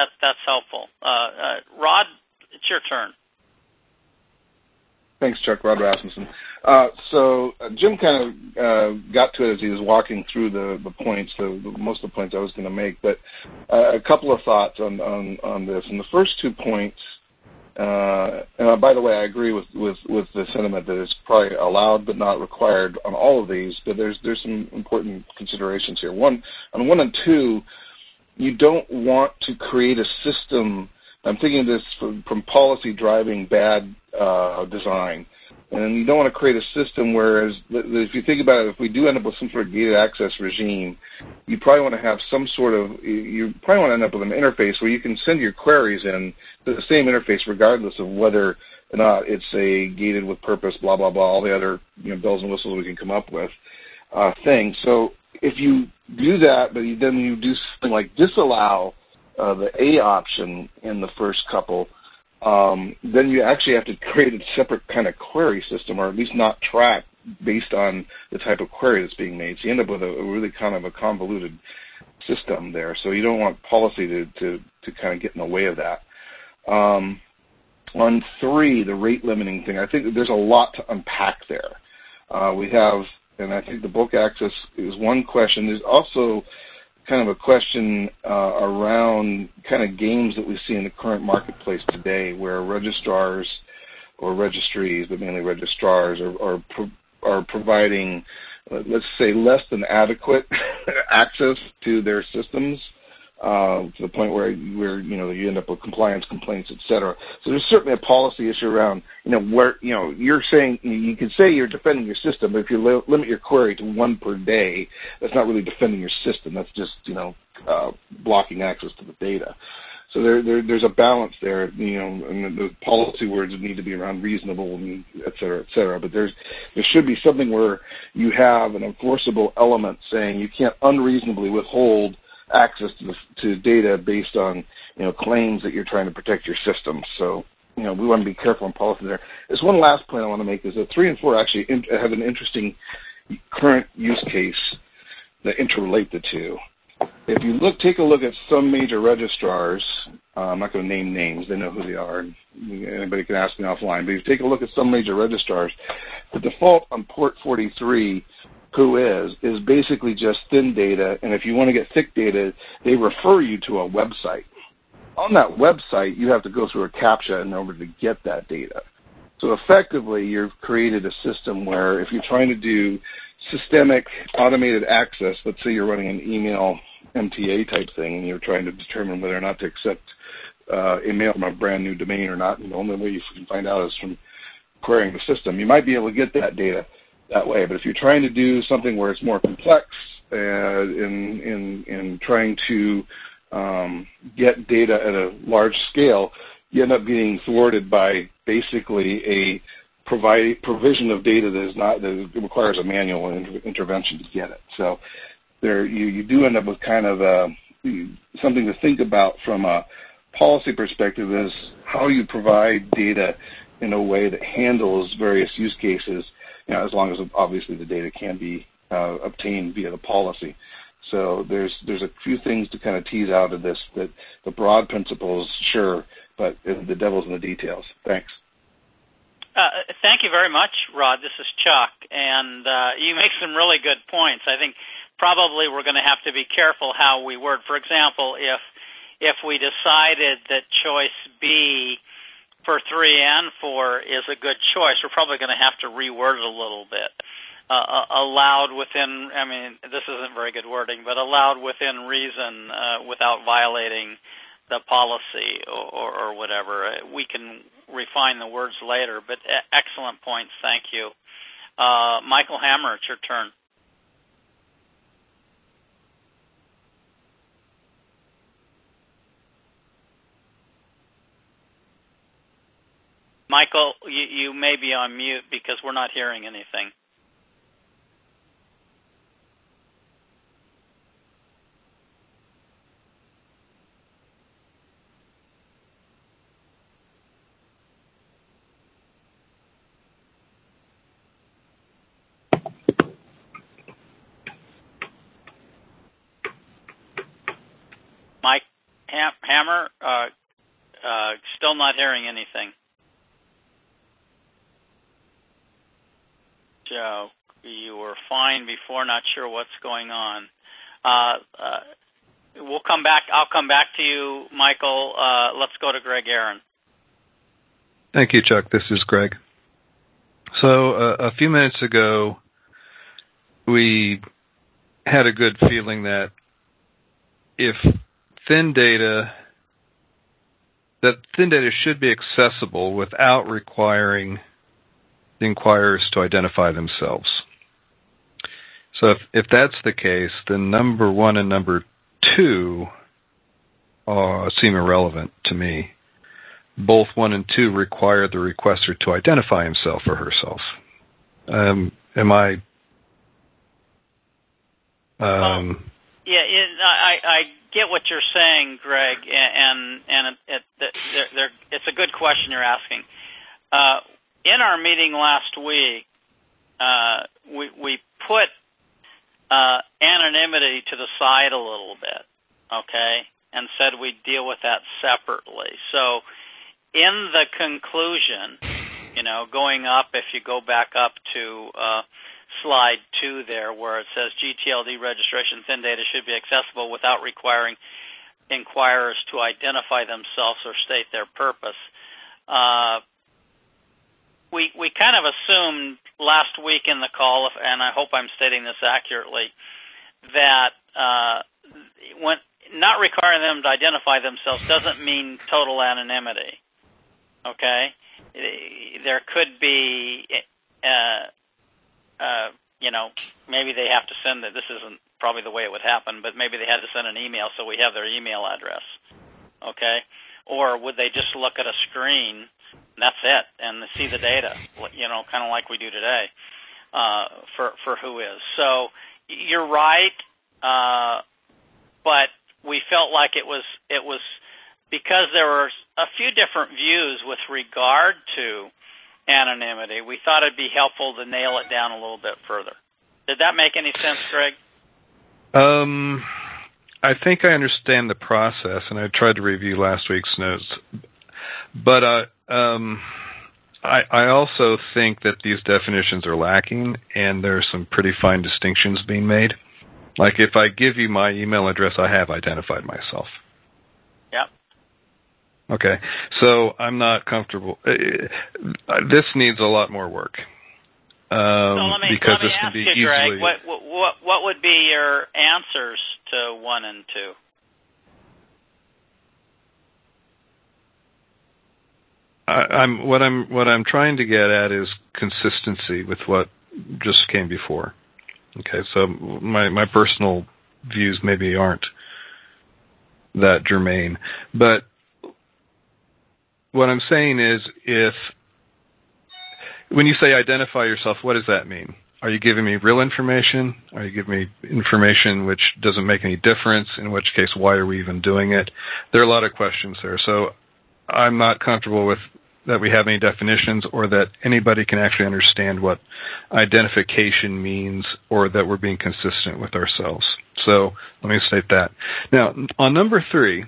Thanks, Chuck. Rod Rasmussen. Uh, so uh, Jim kind of uh, got to it as he was walking through the, the points, the, the, most of the points I was going to make, but uh, a couple of thoughts on, on, on this. And the first two points, uh, and uh, by the way, I agree with, with, with the sentiment that it's probably allowed but not required on all of these, but there's, there's some important considerations here. One, on one and two, you don't want to create a system. I'm thinking of this from, from policy driving bad uh, design. And you don't want to create a system whereas, if you think about it, if we do end up with some sort of gated access regime, you probably want to have some sort of, you probably want to end up with an interface where you can send your queries in to the same interface regardless of whether or not it's a gated with purpose, blah, blah, blah, all the other you know, bells and whistles we can come up with uh, thing. So if you do that, but you, then you do something like disallow uh, the A option in the first couple, Um, then you actually have to create a separate kind of query system, or at least not track based on the type of query that's being made. So you end up with a, a really kind of a convoluted system there. So you don't want policy to, to, to kind of get in the way of that. Um, on three, the rate limiting thing, I think that there's a lot to unpack there. Uh, we have, and I think the bulk access is one question. There's also kind of a question uh, around kind of games that we see in the current marketplace today, where registrars or registries, but mainly registrars, are are, pro- are providing, uh, let's say, less than adequate access to their systems uh, to the point where where you know you end up with compliance complaints, et cetera. So there's certainly a policy issue around you know where you know you're saying you can say you're defending your system, but if you li- limit your query to one per day, that's not really defending your system. That's just you know uh, blocking access to the data. So there, there there's a balance there, you know, and the policy words need to be around reasonable, and et cetera, et cetera. But there's there should be something where you have an enforceable element saying you can't unreasonably withhold access to, the, to data based on, you know, claims that you're trying to protect your system. So, you know, we want to be careful in policy there. There's one last point I want to make is that three and four actually in, have an interesting current use case that interrelate the two. If you look, take a look at some major registrars, uh, I'm not going to name names, they know who they are, anybody can ask me offline, but if you take a look at some major registrars, the default on port forty-three who is, is basically just thin data, and if you want to get thick data, they refer you to a website. On that website, you have to go through a CAPTCHA in order to get that data. So effectively, you've created a system where if you're trying to do systemic automated access, let's say you're running an email M T A type thing, and you're trying to determine whether or not to accept uh, email from a brand new domain or not, and the only way you can find out is from querying the system. You might be able to get that data that way, but if you're trying to do something where it's more complex uh, in, in, in trying to um, get data at a large scale, you end up being thwarted by basically a provide, provision of data that is not that requires a manual inter- intervention to get it. So there, you, you do end up with kind of a, something to think about from a policy perspective is how you provide data in a way that handles various use cases, you know, as long as obviously the data can be uh, obtained via the policy. So there's there's a few things to kind of tease out of this. That the broad principles, sure, but the devil's in the details. Thanks. Uh, thank you very much, Rod. This is Chuck, and uh, you make some really good points. I think probably we're going to have to be careful how we word. For example, if if we decided that choice B for three and four is a good choice, we're probably going to have to reword it a little bit. Uh, allowed within, I mean, this isn't very good wording, but allowed within reason uh, without violating the policy or, or, or whatever. We can refine the words later, but excellent points. Thank you. Uh, Michael Hammer, it's your turn. Michael, you, you may be on mute because we're not hearing anything. Mike Ham- Hammer, uh, uh, still not hearing anything. Joe. You were fine before, not sure what's going on. Uh, uh, we'll come back. I'll come back to you, Michael. Uh, let's go to Greg Aaron. Thank you, Chuck. This is Greg. So uh, a few minutes ago, we had a good feeling that if thin data, that thin data should be accessible without requiring the inquirers to identify themselves. So if, if that's the case, then number one and number two uh, seem irrelevant to me. Both one and two require the requester to identify himself or herself. Um, am I? Um, well, yeah, it, I, I get what you're saying, Greg, and and it, it, they're, they're, it's a good question you're asking. Uh, in our meeting last week, uh, we we put uh, anonymity to the side a little bit, okay, and said we'd deal with that separately. So in the conclusion, you know, going up, if you go back up to uh, slide two there where it says G T L D registration thin data should be accessible without requiring inquirers to identify themselves or state their purpose. Uh, we we kind of assumed last week in the call, and I hope I'm stating this accurately, that uh, when not requiring them to identify themselves doesn't mean total anonymity. Okay, there could be, uh, uh, you know, maybe they have to send it. This isn't probably the way it would happen, but maybe they had to send an email so we have their email address. Okay, or would they just look at a screen and that's it and see the data? You know, kind of like we do today uh, for for who is. So you're right, uh, but we felt like it was it was. Because there were a few different views with regard to anonymity, we thought it'd be helpful to nail it down a little bit further. Did that make any sense, Greg? Um, I think I understand the process, and I tried to review last week's notes. But uh, um, I, I also think that these definitions are lacking, and there are some pretty fine distinctions being made. Like if I give you my email address, I have identified myself. Yep. Okay, so I'm not comfortable. This needs a lot more work. Um, so let me, because let me this ask can be you, easily... Greg, what, what, what would be your answers to one and two? I, I'm what I'm what I'm trying to get at is consistency with what just came before. Okay, so my my personal views maybe aren't that germane, but what I'm saying is, if when you say identify yourself, what does that mean? Are you giving me real information? Are you giving me information which doesn't make any difference? In which case, why are we even doing it? There are a lot of questions there. So I'm not comfortable with that we have any definitions or that anybody can actually understand what identification means or that we're being consistent with ourselves. So let me state that. Now, on number three,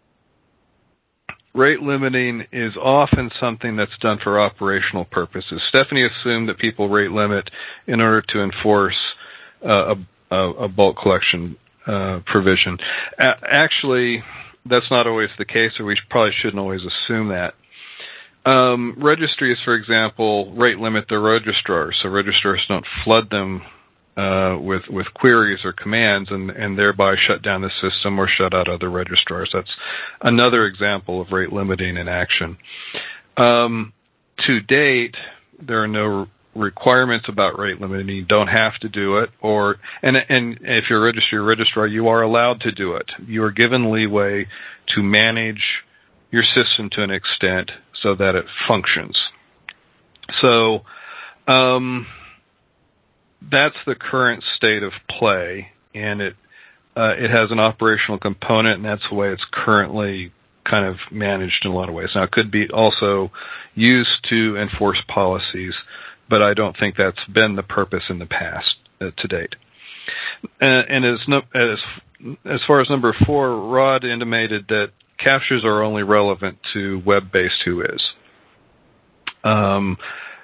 rate limiting is often something that's done for operational purposes. Stephanie assumed that people rate limit in order to enforce uh, a, a bulk collection uh, provision. A- actually, that's not always the case, or we probably shouldn't always assume that. Um, registries, for example, rate limit their registrars, so registrars don't flood them Uh, with with queries or commands, and, and thereby shut down the system or shut out other registrars. That's another example of rate limiting in action. Um, to date, there are no requirements about rate limiting. You don't have to do it, or and and if you're a registry or registrar, you are allowed to do it. You are given leeway to manage your system to an extent so that it functions. So. Um, That's the current state of play, and it uh, it has an operational component, and that's the way it's currently kind of managed in a lot of ways. Now, it could be also used to enforce policies, but I don't think that's been the purpose in the past uh, to date. And, and as, no, as as far as number four, Rod intimated that captures are only relevant to web-based who is. Um,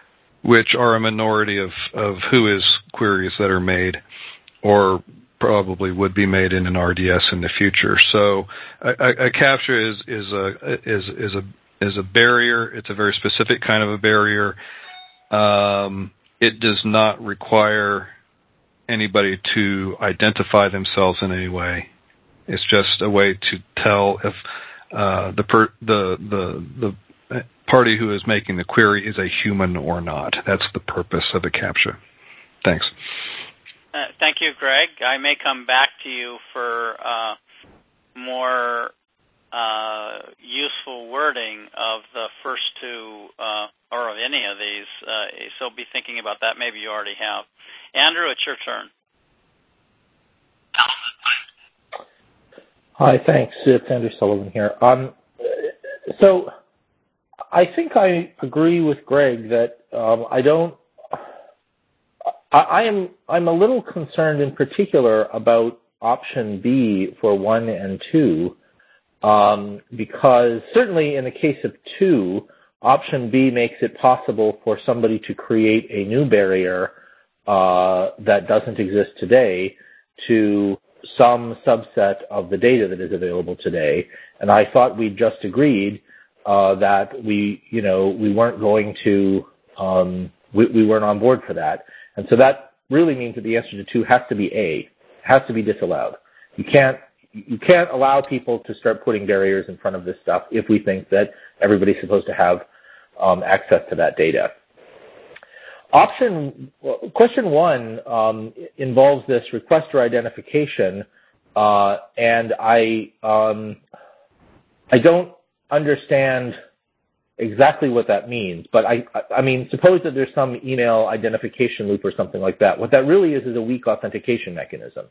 which are a minority of, of who is queries that are made or probably would be made in an R D S in the future. So a, a, a CAPTCHA is, is a is is a is a barrier. It's a very specific kind of a barrier. Um, it does not require anybody to identify themselves in any way. It's just a way to tell if uh, the per, the the the party who is making the query is a human or not. That's the purpose of a CAPTCHA. Thanks. Uh, thank you, Greg. I may come back to you for uh, more uh, useful wording of the first two, uh, or of any of these. Uh, so be thinking about that. Maybe you already have. Andrew, it's your turn. Hi, thanks. It's Andrew Sullivan here. Um, so I think I agree with Greg that um, I don't. I, I am. I'm a little concerned, in particular, about option B for one and two, um, because certainly in the case of two, option B makes it possible for somebody to create a new barrier uh, that doesn't exist today to some subset of the data that is available today. And I thought we just agreed uh, that we, you know, we weren't going to, um, we, we weren't on board for that. And so that really means that the answer to two has to be A, has to be disallowed. You can't, you can't allow people to start putting barriers in front of this stuff if we think that everybody's supposed to have um, access to that data. Option question one um, involves this requester identification, uh, and I um, I don't understand exactly what that means. But I I mean, suppose that there's some email identification loop or something like that. What that really is is a weak authentication mechanism.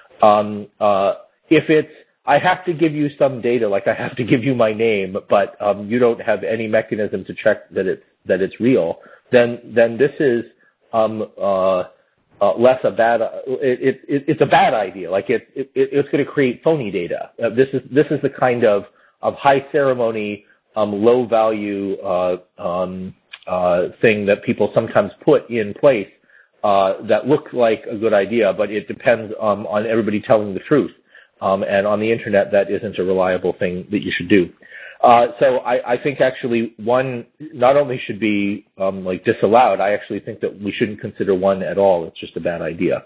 Um, uh, if it's I have to give you some data, like I have to give you my name, but um, you don't have any mechanism to check that it's that it's real, then then this is um, uh, uh, less a bad. It, it, it's a bad idea. Like it, it it's going to create phony data. Uh, this is this is the kind of of high ceremony, um, low value uh, um, uh, thing that people sometimes put in place uh, that looks like a good idea, but it depends um, on everybody telling the truth. Um, and on the internet, that isn't a reliable thing that you should do. Uh, so I, I think actually one not only should be um, like disallowed, I actually think that we shouldn't consider one at all. It's just a bad idea.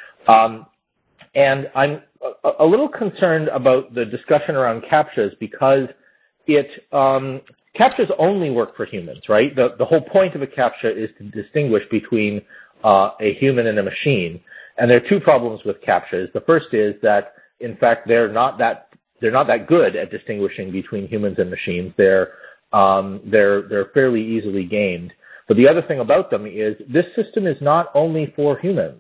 Um, and I'm a, a little concerned about the discussion around CAPTCHAs because it um, CAPTCHAs only work for humans, right? The, the whole point of a CAPTCHA is to distinguish between uh, a human and a machine. And there are two problems with CAPTCHAs. The first is that in fact, they're not that they're not that good at distinguishing between humans and machines. They're um, they're they're fairly easily gamed. But the other thing about them is this system is not only for humans.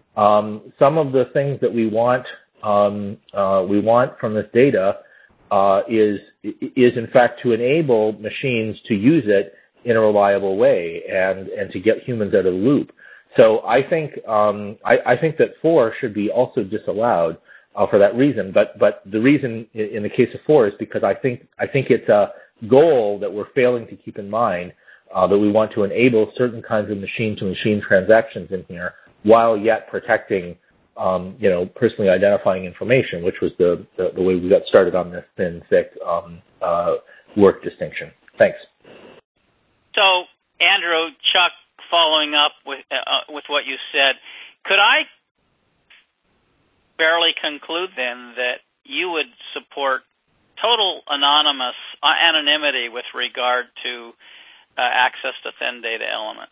Um, some of the things that we want um, uh, we want from this data uh, is is in fact to enable machines to use it in a reliable way and and to get humans out of the loop. So I think um, I, I think that four should be also disallowed. Uh, for that reason, but but the reason in the case of four is because I think I think it's a goal that we're failing to keep in mind uh, that we want to enable certain kinds of machine-to-machine transactions in here while yet protecting, um, you know, personally identifying information, which was the, the the way we got started on this thin thick um, uh, work distinction. Thanks. So, Andrew, Chuck, following up with uh, with what you said, could I barely conclude then that you would support total anonymous uh, anonymity with regard to uh, access to thin data elements?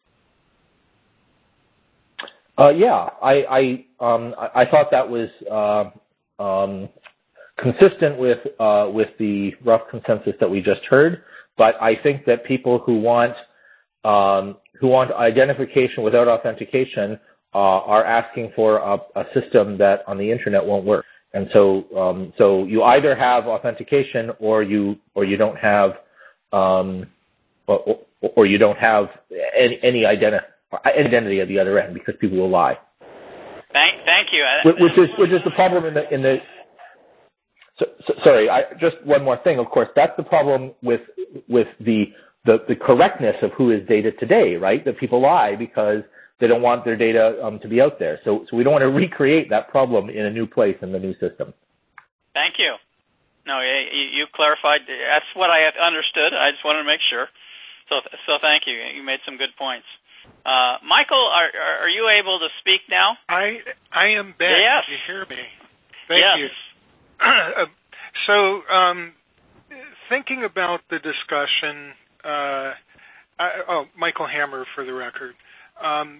Uh, yeah, I I, um, I I thought that was uh, um, consistent with uh, with the rough consensus that we just heard. But I think that people who want um, who want identification without authentication Uh, are asking for a, a system that on the internet won't work, and so um, so you either have authentication or you or you don't have um, or, or you don't have any, any identi- identity at the other end because people will lie. Thank thank you. Which is which is the problem in the in the. So, so, sorry, I, just one more thing. Of course, that's the problem with with the the, the correctness of who is data today, right? That people lie because they don't want their data um, to be out there. So, so we don't want to recreate that problem in a new place in the new system. Thank you. No, you, you clarified. That's what I had understood. I just wanted to make sure. So, so thank you. You made some good points. Uh, Michael, are, are you able to speak now? I I am back. Yes. Did you hear me? Thank yes. you. Uh, so, um, thinking about the discussion, uh, I, oh, Michael Hammer for the record. Um,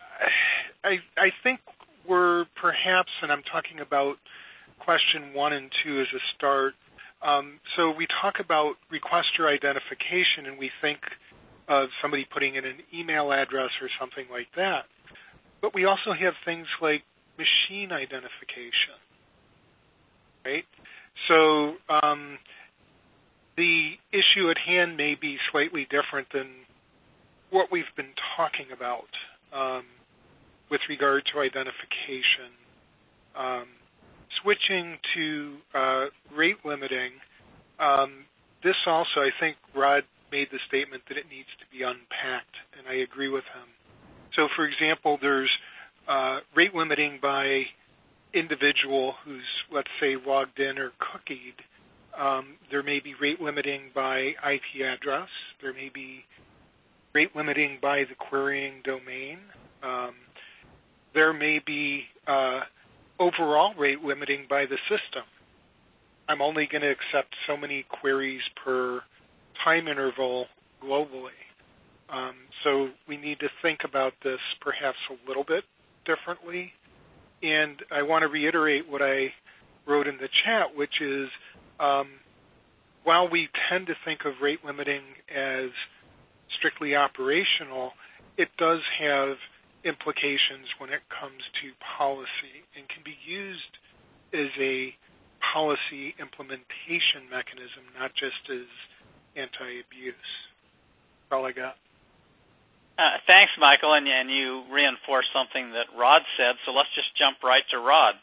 I I think we're perhaps, and I'm talking about question one and two as a start. Um, so we talk about requester identification, and we think of somebody putting in an email address or something like that. But we also have things like machine identification, right? So um, the issue at hand may be slightly different than what we've been talking about um, with regard to identification. Um, switching to uh, rate limiting, um, this also, I think Rod made the statement that it needs to be unpacked, and I agree with him. So, for example, there's uh, rate limiting by individual who's, let's say, logged in or cookied. Um, there may be rate limiting by I P address. There may be rate limiting by the querying domain. Um, there may be uh, overall rate limiting by the system. I'm only going to accept so many queries per time interval globally. Um, so we need to think about this perhaps a little bit differently. And I want to reiterate what I wrote in the chat, which is um, while we tend to think of rate limiting as strictly operational, it does have implications when it comes to policy and can be used as a policy implementation mechanism, not just as anti-abuse. That's all I got. Uh, thanks, Michael, and, and you reinforced something that Rod said, so let's just jump right to Rod.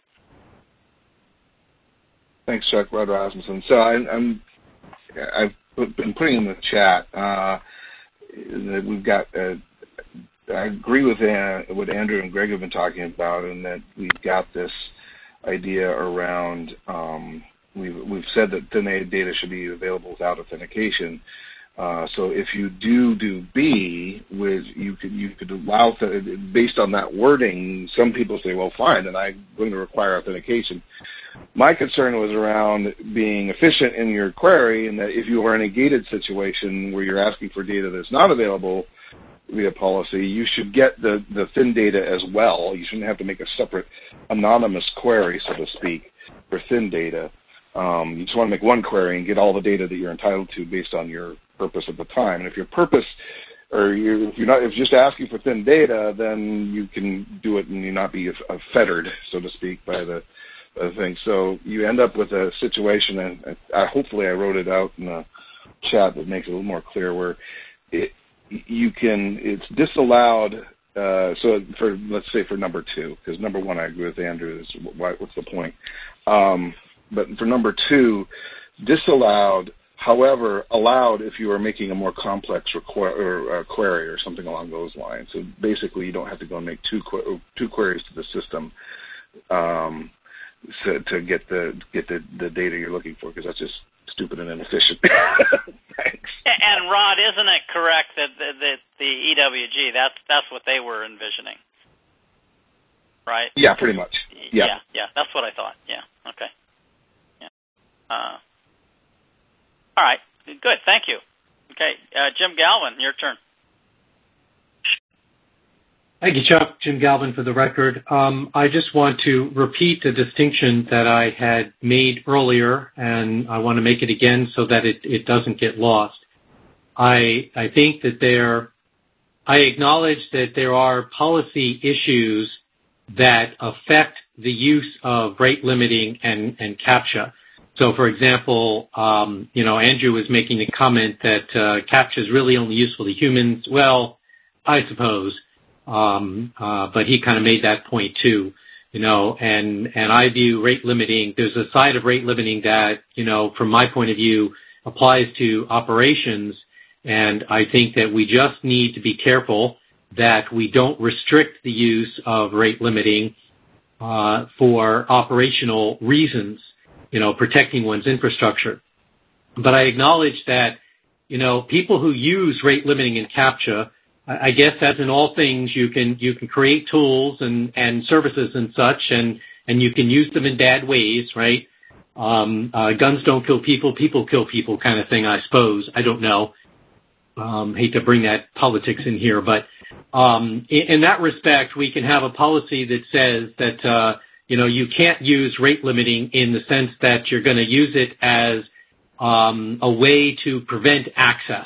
Thanks, Chuck. Rod Rasmussen. So I, I'm, I've been putting in the chat uh, that we've got, uh, I agree with uh, what Andrew and Greg have been talking about, and that we've got this idea around, um, we've, we've said that thin data should be available without authentication. Uh, so if you do do B, with you could you could allow th- based on that wording. Some people say, well, fine, then I'm going to require authentication. My concern was around being efficient in your query, and that if you are in a gated situation where you're asking for data that's not available via policy, you should get the the thin data as well. You shouldn't have to make a separate anonymous query, so to speak, for thin data. Um, you just want to make one query and get all the data that you're entitled to based on your purpose at the time. And if your purpose, or you, if you're not, if you're just asking for thin data, then you can do it and you not be uh, fettered, so to speak, by the, by the thing. So you end up with a situation, and I, hopefully I wrote it out in the chat that makes it a little more clear, where it, you can, it's disallowed. Uh, so for, let's say for number two, because number one, I agree with Andrew, is why, what's the point? Um, but for number two, disallowed, however, allowed if you are making a more complex requ- or, uh, query or something along those lines. So basically, you don't have to go and make two qu- two queries to the system um, so, to get the get the, the data you're looking for, because that's just stupid and inefficient. Thanks. And Rod, isn't it correct that the, that the E W G, that's that's what they were envisioning, right? Yeah, pretty much. Yeah, yeah, yeah that's what I thought. Yeah. Okay. Yeah. Uh, all right. Good. Thank you. Okay. Uh, Jim Galvin, your turn. Thank you, Chuck. Jim Galvin for the record. Um, I just want to repeat a distinction that I had made earlier, and I want to make it again so that it, it doesn't get lost. I, I think that there, I acknowledge that there are policy issues that affect the use of rate limiting and, and CAPTCHA. So, for example, um, you know, Andrew was making the comment that uh, CAPTCHA is really only useful to humans. Well, I suppose. Um, uh, but he kind of made that point too, you know, and, and I view rate limiting, there's a side of rate limiting that, you know, from my point of view, applies to operations, And I think that we just need to be careful that we don't restrict the use of rate limiting uh, for operational reasons, you know, protecting one's infrastructure. But I acknowledge that, you know, people who use rate limiting in CAPTCHA, I guess as in all things, you can you can create tools and, and services and such, and, and you can use them in bad ways, right? Um, uh, guns don't kill people, people kill people kind of thing, I suppose. I don't know. Um, hate to bring that politics in here, but um, in, in that respect, we can have a policy that says that, uh, you know, you can't use rate limiting in the sense that you're going to use it as um, a way to prevent access.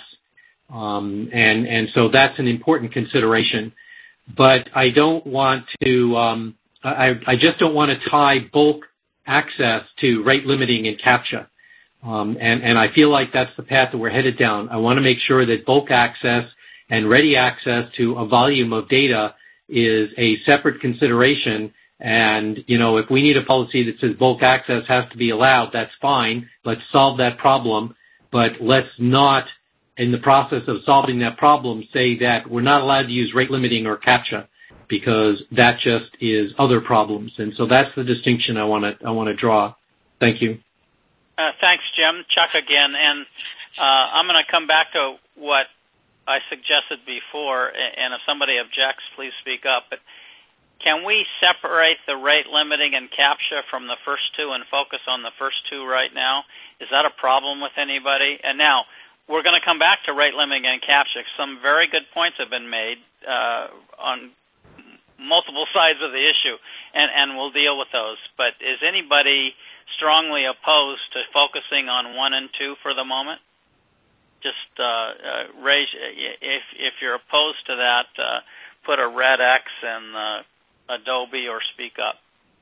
Um, and, and so that's an important consideration. But I don't want to, um, I, I just don't want to tie bulk access to rate limiting in CAPTCHA. Um, and, and I feel like that's the path that we're headed down. I want to make sure that bulk access and ready access to a volume of data is a separate consideration. And, you know, if we need a policy that says bulk access has to be allowed, that's fine. Let's solve that problem. But let's not, in the process of solving that problem, say that we're not allowed to use rate limiting or CAPTCHA, because that just is other problems. And so that's the distinction I want to I want to draw. Thank you. Uh, thanks, Jim. Chuck again. And uh, I'm going to come back to what I suggested before, and if somebody objects, please speak up. But can we separate the rate limiting and CAPTCHA from the first two and focus on the first two right now? Is that a problem with anybody? And now, we're going to come back to rate limiting and CAPTCHA. Some very good points have been made uh, on multiple sides of the issue, and, and we'll deal with those. But is anybody strongly opposed to focusing on one and two for the moment? Just uh, uh, raise, if, if you're opposed to that, uh, put a red X in uh, Adobe or speak up.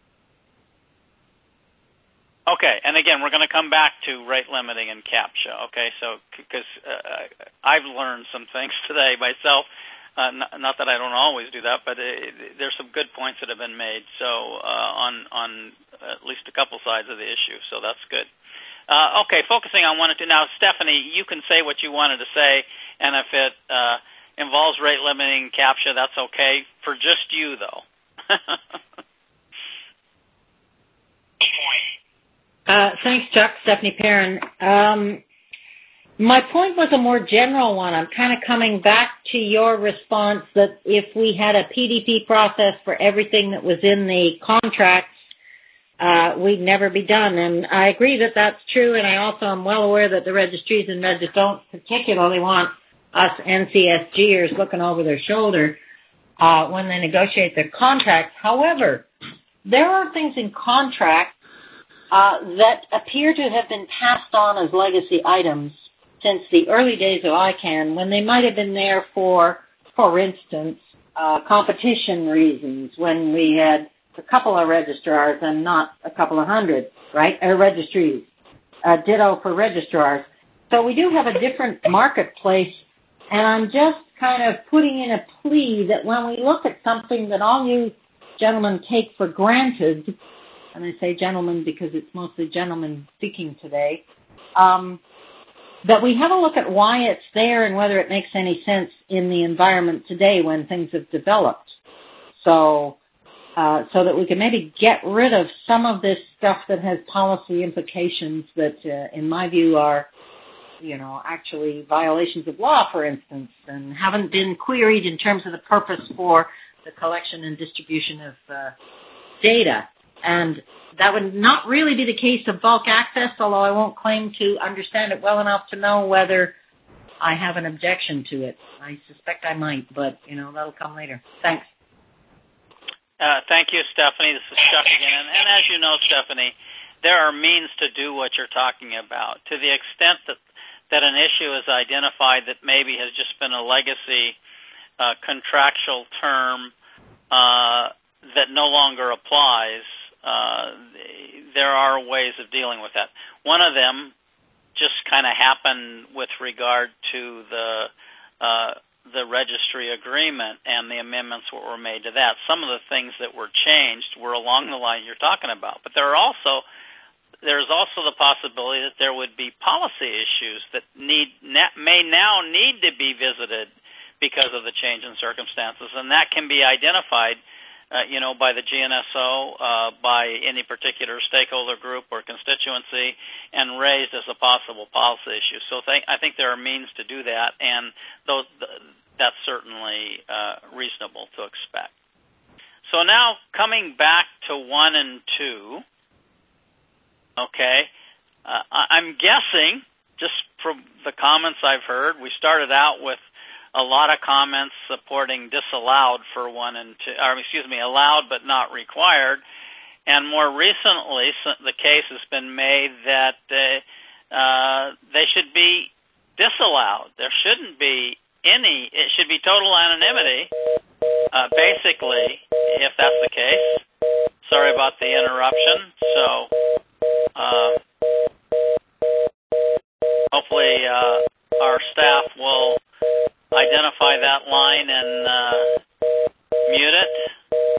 Okay, and again, we're going to come back to rate limiting and CAPTCHA, okay? So, because uh, I've learned some things today myself, uh, not, not that I don't always do that, but it, there's some good points that have been made, so uh, on, on at least a couple sides of the issue, so that's good. Uh, okay, focusing on one and two. Now, Stephanie, you can say what you wanted to say, and if it uh, involves rate limiting CAPTCHA, that's okay, for just you, though. Uh, thanks, Chuck. Stephanie Perrin. Um, my point was a more general one. I'm kind of coming back to your response that if we had a P D P process for everything that was in the contracts, uh, we'd never be done. And I agree that that's true, and I also am well aware that the registries and regis don't particularly want us N C S Gers looking over their shoulder uh, when they negotiate their contracts. However, there are things in contracts Uh, that appear to have been passed on as legacy items since the early days of I CANN, when they might have been there for, for instance, uh, competition reasons, when we had a couple of registrars and not a couple of hundred, right, or registries. Uh, ditto for registrars. So we do have a different marketplace, and I'm just kind of putting in a plea that when we look at something that all you gentlemen take for granted, and I say gentlemen because it's mostly gentlemen speaking today, um, that we have a look at why it's there and whether it makes any sense in the environment today when things have developed. So, uh, so that we can maybe get rid of some of this stuff that has policy implications that, uh, in my view, are, you know, actually violations of law, for instance, and haven't been queried in terms of the purpose for the collection and distribution of uh, data. And that would not really be the case of bulk access, although I won't claim to understand it well enough to know whether I have an objection to it. I suspect I might, but, you know, that'll come later. Thanks. Uh, thank you, Stephanie. This is Chuck again. And, and as you know, Stephanie, there are means to do what you're talking about. To the extent that, that an issue is identified that maybe has just been a legacy uh, contractual term uh, that no longer applies, Uh, there are ways of dealing with that. One of them just kind of happened with regard to the uh, the registry agreement and the amendments that were made to that. Some of the things that were changed were along the line you're talking about, but there are also there's also the possibility that there would be policy issues that need may now need to be visited because of the change in circumstances, and that can be identified, uh, you know, by the G N S O, uh, by any particular stakeholder group or constituency, and raised as a possible policy issue. So th- I think there are means to do that, and those, that's certainly uh, reasonable to expect. So now coming back to one and two, okay, uh, I'm guessing, just from the comments I've heard, we started out with a lot of comments supporting disallowed for one and two, or excuse me, allowed but not required, and more recently the case has been made that uh, uh, they should be disallowed. There shouldn't be any, it should be total anonymity. Uh, basically, if that's the case. Sorry about the interruption. So, uh, hopefully uh, our staff will identify that line and uh, mute it.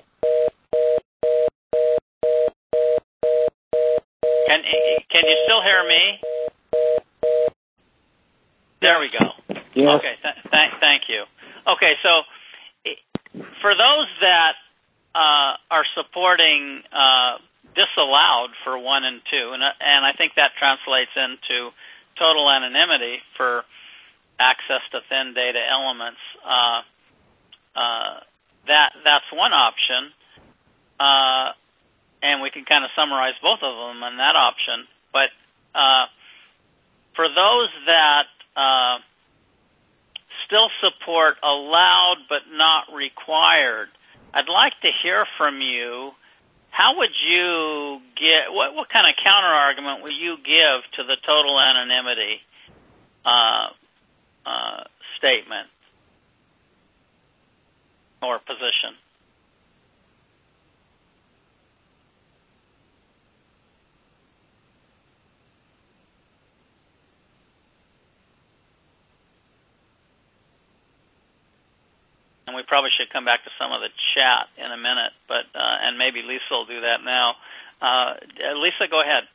Can can you still hear me? There we go. Yes. Okay. Th- th- thank you. Okay. So, for those that uh, are supporting uh, disallowed for one and two, and, and I think that translates into total anonymity for access to thin data elements, uh, uh, that that's one option, uh, and we can kind of summarize both of them in that option. But uh, for those that uh, still support allowed but not required, I'd like to hear from you. How would you get, what, what kind of counter argument would you give to the total anonymity uh, uh, statement or position? And we probably should come back to some of the chat in a minute, but uh, and maybe Lisa will do that now. Uh, Lisa, go ahead.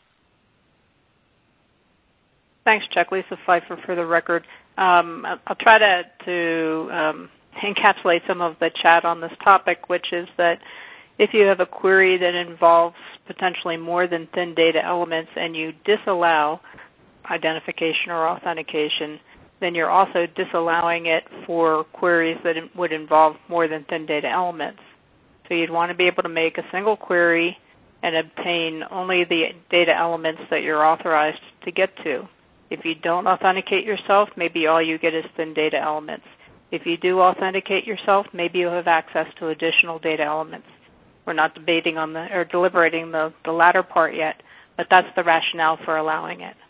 Thanks, Chuck. Lisa Pfeiffer for the record. Um, I'll try to, to um, encapsulate some of the chat on this topic, which is that if you have a query that involves potentially more than thin data elements and you disallow identification or authentication, then you're also disallowing it for queries that would involve more than thin data elements. So you'd want to be able to make a single query and obtain only the data elements that you're authorized to get to. If you don't authenticate yourself, maybe all you get is thin data elements. If you do authenticate yourself, maybe you'll have access to additional data elements. We're not debating on the or deliberating the, the latter part yet, but that's the rationale for allowing it.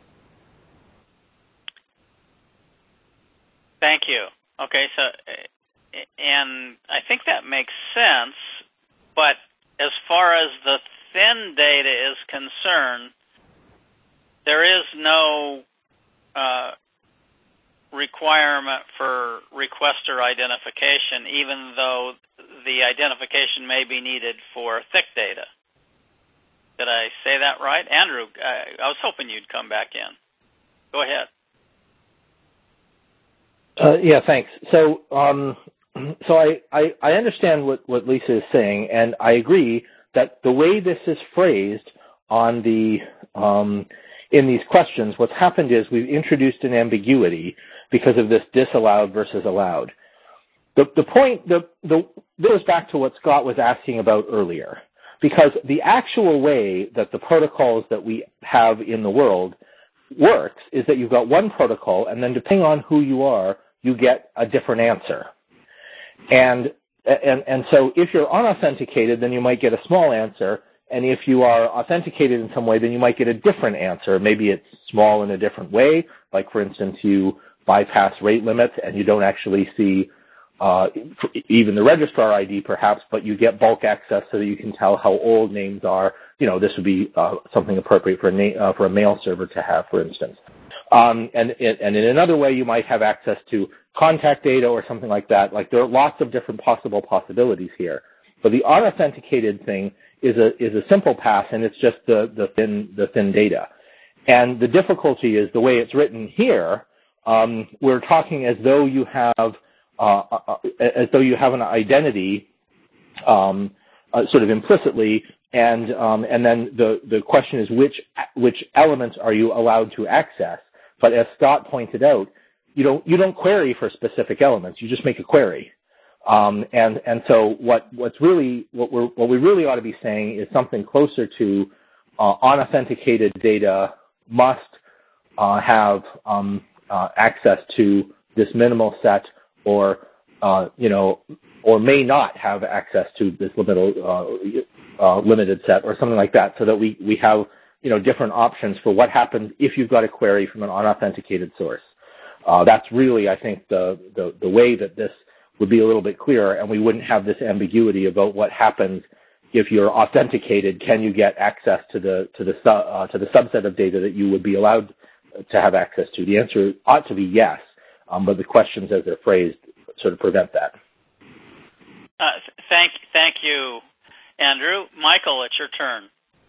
Thank you. Okay, so, and I think that makes sense, but as far as the thin data is concerned, there is no uh, requirement for requester identification, even though the identification may be needed for thick data. Did I say that right? Andrew, I, I was hoping you'd come back in. Go ahead. Uh, yeah, thanks. So, um, so I, I, I understand what, what Lisa is saying, and I agree that the way this is phrased on the um, in these questions, what's happened is we've introduced an ambiguity because of this disallowed versus allowed. The, the point the, the, goes back to what Scott was asking about earlier, because the actual way that the protocols that we have in the world works is that you've got one protocol, and then depending on who you are, you get a different answer. And, and, and so if you're unauthenticated, then you might get a small answer, and if you are authenticated in some way, then you might get a different answer. Maybe it's small in a different way, like, for instance, you bypass rate limits and you don't actually see uh, even the registrar I D, perhaps, but you get bulk access so that you can tell how old names are. You know, this would be uh, something appropriate for a, na- uh, for a mail server to have, for instance. Um, and, and in another way, you might have access to contact data or something like that. Like, there are lots of different possible possibilities here. But the unauthenticated thing is a is a simple pass, and it's just the the thin the thin data. And the difficulty is the way it's written here. Um, we're talking as though you have uh, uh, as though you have an identity, um, uh, sort of implicitly, and um, and then the the question is which which elements are you allowed to access? But as Scott pointed out, you don't you don't query for specific elements. You just make a query. Um, and and so what what's really what we what we really ought to be saying is something closer to uh, unauthenticated data must uh, have um, uh, access to this minimal set, or uh, you know, or may not have access to this limited uh, uh, limited set, or something like that, so that we we have you know different options for what happens if you've got a query from an unauthenticated source. Uh, that's really, I think, the, the the way that this would be a little bit clearer, and we wouldn't have this ambiguity about what happens if you're authenticated. Can you get access to the to the uh, to the subset of data that you would be allowed to have access to? The answer ought to be yes, um, but the questions as they're phrased sort of prevent that. Uh, thank thank you, Andrew. Michael, it's your turn.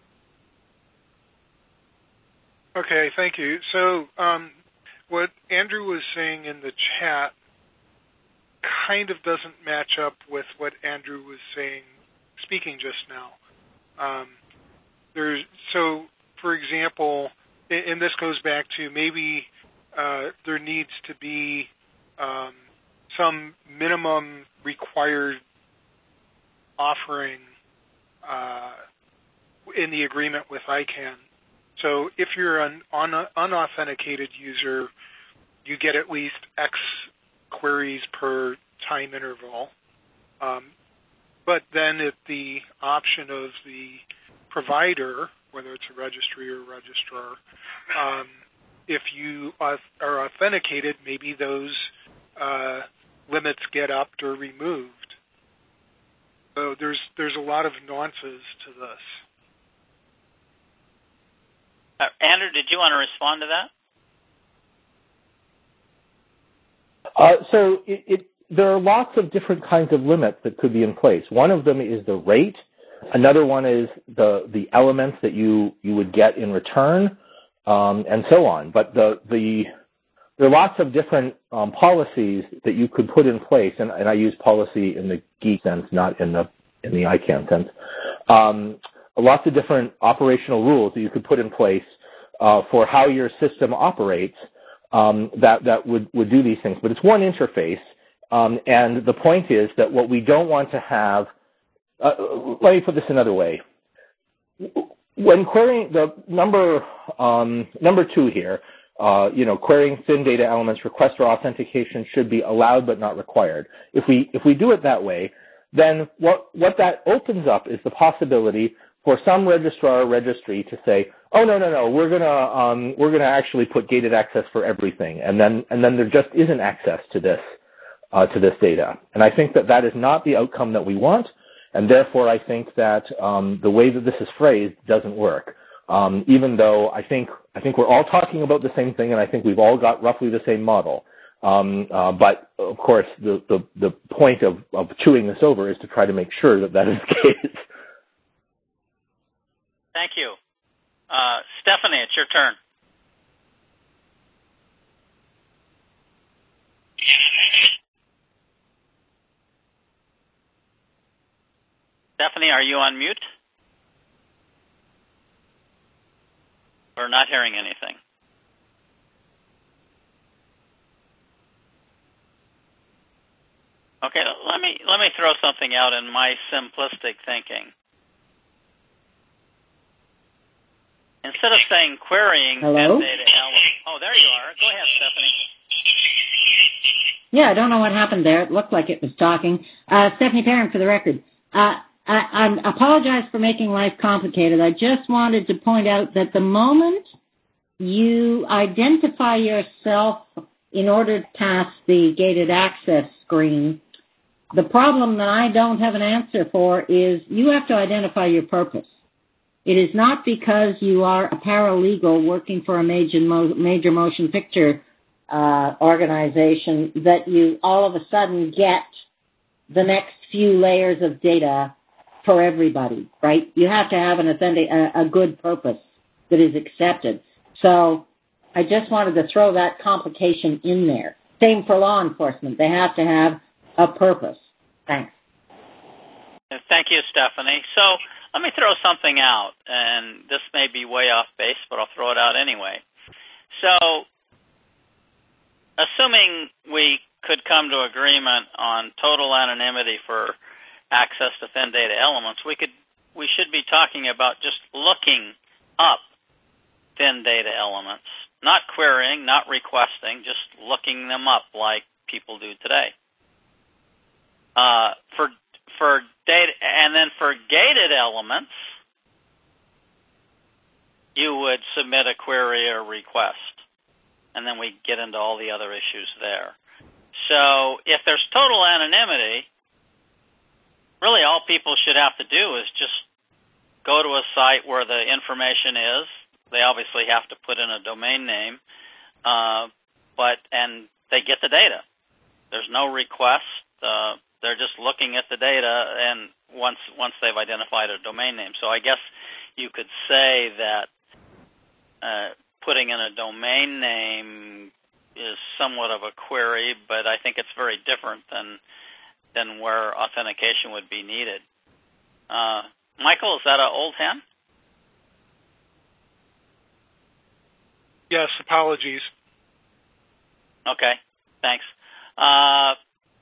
Okay, thank you. So um, what Andrew was saying in the chat kind of doesn't match up with what Andrew was saying, speaking just now. Um, there's so, for example, and this goes back to maybe uh, there needs to be um, some minimum required offering uh, in the agreement with I CANN. So if you're an un- unauthenticated user, you get at least X queries per time interval. Um, but then at the option of the provider, whether it's a registry or registrar, um, if you are authenticated, maybe those uh, limits get upped or removed. So there's there's a lot of nuances to this. Uh, Andrew, did you want to respond to that? Uh, so it, it, there are lots of different kinds of limits that could be in place. One of them is the rate. Another one is the the elements that you, you would get in return, um, and so on. But the the there are lots of different um, policies that you could put in place, and, and I use policy in the geek sense, not in the in the I CANN sense. Um, lots of different operational rules that you could put in place uh, for how your system operates. Um, that, that would, would do these things. But it's one interface, um, and the point is that what we don't want to have, uh, let me put this another way. When querying the number, um, number two here, uh, you know, querying thin data elements, request for authentication should be allowed but not required. If we, if we do it that way, then what, what that opens up is the possibility for some registrar or registry to say, oh no no no, we're gonna um, we're gonna actually put gated access for everything, and then and then there just isn't access to this uh, to this data. And I think that that is not the outcome that we want, and therefore I think that um, the way that this is phrased doesn't work. Um, even though I think I think we're all talking about the same thing, and I think we've all got roughly the same model. Um, uh, but of course, the, the the point of, of chewing this over is to try to make sure that that is the case. Thank you. Uh, Stephanie, it's your turn. Stephanie, are you on mute? We're not hearing anything. Okay, let me let me throw something out in my simplistic thinking. Instead of saying querying Hello? data element. Oh, there you are. Go ahead, Stephanie. Yeah, I don't know what happened there. It looked like it was talking. Uh, Stephanie Perrin for the record. Uh, I, I apologize for making life complicated. I just wanted to point out that the moment you identify yourself in order to pass the gated access screen, the problem that I don't have an answer for is you have to identify your purpose. It is not because you are a paralegal working for a major, mo- major motion picture uh, organization that you all of a sudden get the next few layers of data for everybody, right? You have to have an authentic, a, a good purpose that is accepted. So I just wanted to throw that complication in there. Same for law enforcement. They have to have a purpose. Thanks. Thank you, Stephanie. So let me throw something out, and this may be way off base, but I'll throw it out anyway. So assuming we could come to agreement on total anonymity for access to thin data elements, we could we should be talking about just looking up thin data elements, not querying, not requesting, just looking them up like people do today. Uh, for for data, and then for gated elements, you would submit a query or request, and then we get into all the other issues there. So if there's total anonymity, really all people should have to do is just go to a site where the information is. They obviously have to put in a domain name, uh, but and they get the data. There's no request. Uh, they're just looking at the data, and once once they've identified a domain name. So I guess you could say that uh, putting in a domain name is somewhat of a query, but I think it's very different than than where authentication would be needed. Uh, Michael, is that an old hen? Yes, apologies. Okay, thanks. Uh,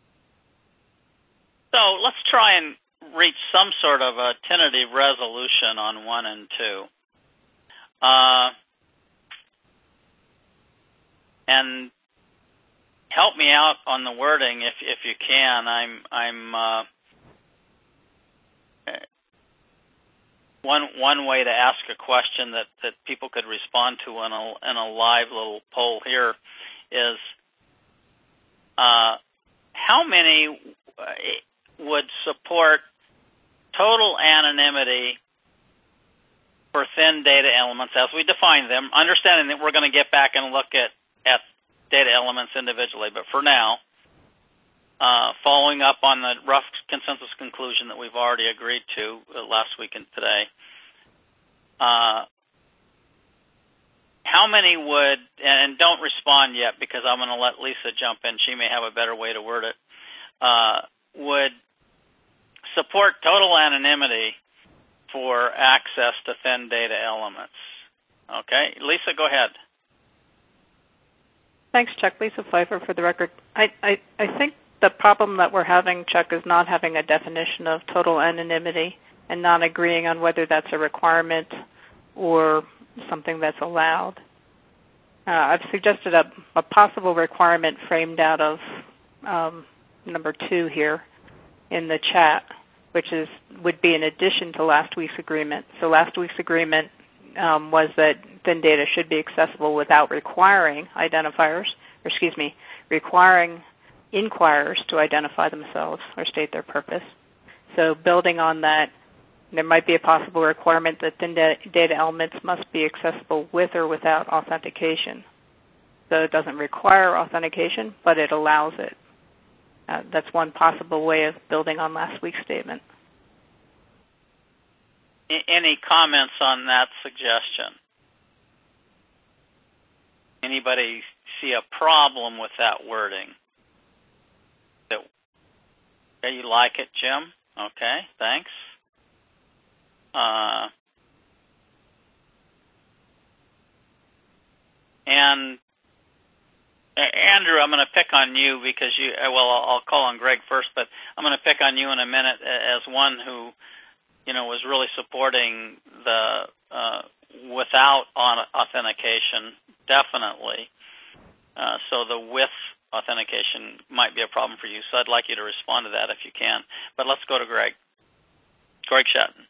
so let's try and reach some sort of a tentative resolution on one and two. Uh, and help me out on the wording if if you can. I'm I'm uh, one one way to ask a question that, that people could respond to in a in a live little poll here is uh, how many would support total anonymity for thin data elements as we define them, understanding that we're going to get back and look at, at data elements individually. But for now, uh, following up on the rough consensus conclusion that we've already agreed to uh, last week and today, uh, how many would, and don't respond yet because I'm going to let Lisa jump in. She may have a better way to word it, uh, would support total anonymity for access to thin data elements. Okay, Lisa, go ahead. Thanks, Chuck. Lisa Pfeiffer for the record. I, I, I think the problem that we're having, Chuck, is not having a definition of total anonymity and not agreeing on whether that's a requirement or something that's allowed. Uh, I've suggested a, a possible requirement framed out of um, number two here in the chat, which is would be in addition to last week's agreement. So last week's agreement um, was that thin data should be accessible without requiring identifiers, or excuse me, requiring inquirers to identify themselves or state their purpose. So building on that, there might be a possible requirement that thin data elements must be accessible with or without authentication. So it doesn't require authentication, but it allows it. Uh, that's one possible way of building on last week's statement. Any comments on that suggestion? Anybody see a problem with that wording? That, okay, you like it, Jim? Okay, thanks. Uh, and Andrew, I'm going to pick on you because you, well, I'll call on Greg first, but I'm going to pick on you in a minute as one who, you know, was really supporting the uh, without authentication, definitely. Uh, so the with authentication might be a problem for you. So I'd like you to respond to that if you can. But let's go to Greg. Greg Shetton.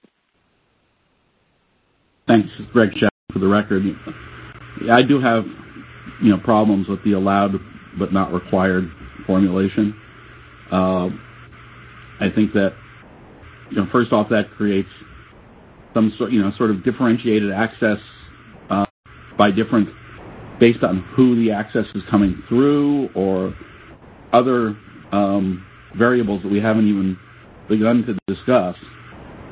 Thanks, Greg Shetton, for the record. I do have, you know, problems with the allowed but not required formulation. Uh, I think that, you know, first off, that creates some sort, you know, sort of differentiated access uh, by different, based on who the access is coming through or other um, variables that we haven't even begun to discuss.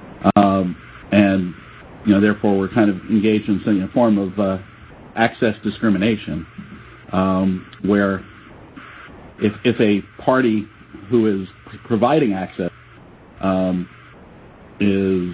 you know, therefore we're kind of engaged in some form of uh, access discrimination, um, where if if a party who is providing access um, is you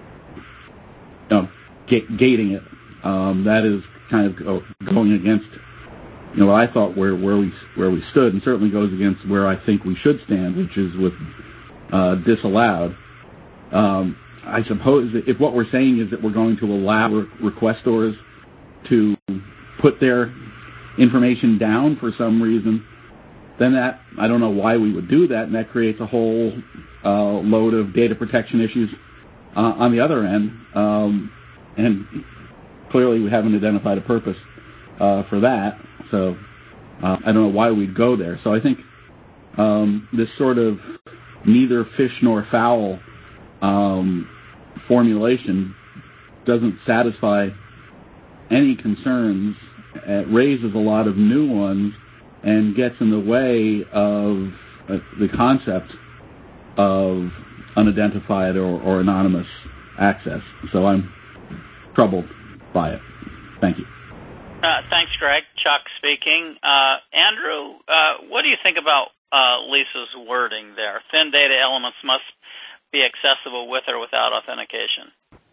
know, ga- gating it, um, that is kind of go, going against you know what I thought where where we where we stood, and certainly goes against where I think we should stand, which is with uh, disallowed. Um, I suppose if what we're saying is that we're going to allow re- requestors to put their information down for some reason, then that, I don't know why we would do that, and that creates a whole uh, load of data protection issues uh, on the other end. Um, and clearly we haven't identified a purpose uh, for that, so uh, I don't know why we'd go there. So I think um, this sort of neither fish nor fowl um, formulation doesn't satisfy any concerns. It raises a lot of new ones and gets in the way of uh, the concept of unidentified or, or anonymous access. So I'm troubled by it. Thank you. Uh, thanks, Greg. Chuck speaking. Uh, Andrew, uh, what do you think about uh, Lisa's wording there? Thin data elements must be accessible with or without authentication.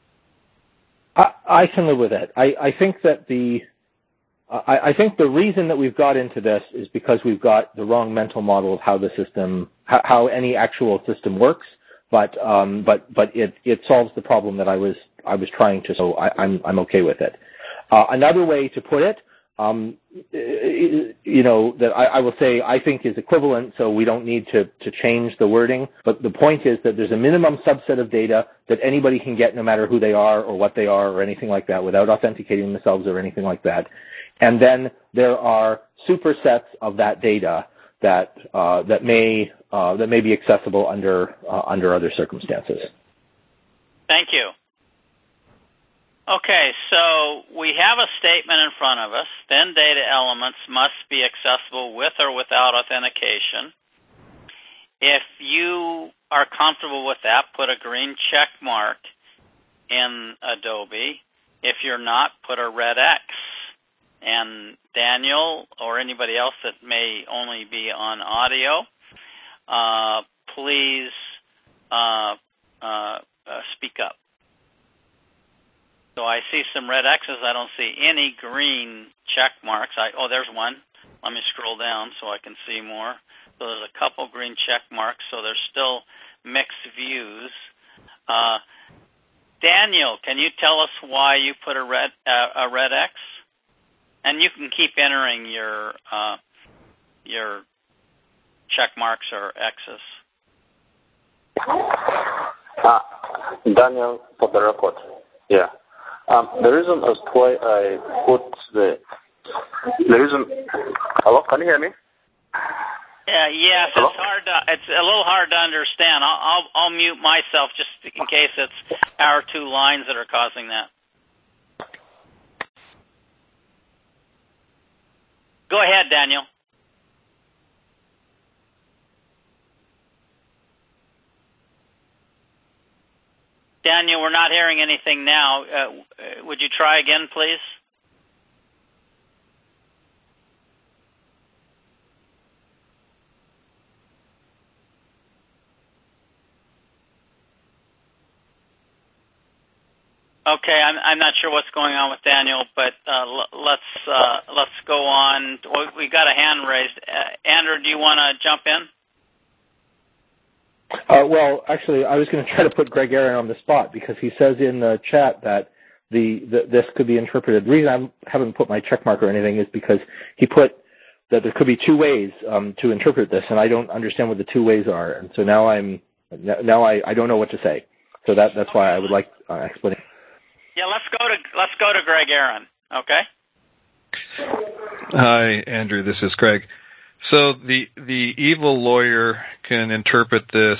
I, I can live with it. I, I think that the I, I think the reason that we've got into this is because we've got the wrong mental model of how the system, how, how any actual system works. But um, but but it, it solves the problem that I was I was trying to. So I, I'm I'm okay with it. Uh, another way to put it, um, you know, that I, I will say I think is equivalent. So we don't need to to change the wording. But the point is that there's a minimum subset of data that anybody can get, no matter who they are or what they are or anything like that, without authenticating themselves or anything like that. And then there are supersets of that data that uh, that may uh, that may be accessible under uh, under other circumstances. Thank you. Okay, so we have a statement in front of us. Thin data elements must be accessible with or without authentication. If you are comfortable with that, put a green check mark in Adobe. If you're not, put a red X. And Daniel or anybody else that may only be on audio, uh, please uh, uh, uh, speak up. So I see some red X's. I don't see any green check marks. I, oh, there's one. Let me scroll down so I can see more. So there's a couple green check marks. So there's still mixed views. Uh, Daniel, can you tell us why you put a red uh, a red X? And you can keep entering your uh, your check marks or X's. Uh, Daniel, for the record. Yeah. Um, the reason as to why I put the the reason. Hello, can you hear me? Yeah. Yes. Hello? It's hard. To, it's a little hard to understand. I'll, I'll I'll mute myself just in case it's our two lines that are causing that. Go ahead, Daniel. Daniel, we're not hearing anything now. Uh, would you try again, please? Okay, I'm, I'm not sure what's going on with Daniel, but uh, l- let's uh, let's go on. We got a hand raised. Uh, Andrew, do you want to jump in? Uh, well, actually, I was going to try to put Greg Aaron on the spot because he says in the chat that the, the this could be interpreted. The reason I haven't put my check mark or anything is because he put that there could be two ways um, to interpret this, and I don't understand what the two ways are, and so now I'm now I, I don't know what to say. So that that's why I would like uh, explanation. Yeah, let's go to let's go to Greg Aaron. Okay. Hi, Andrew. This is Greg. So the the evil lawyer can interpret this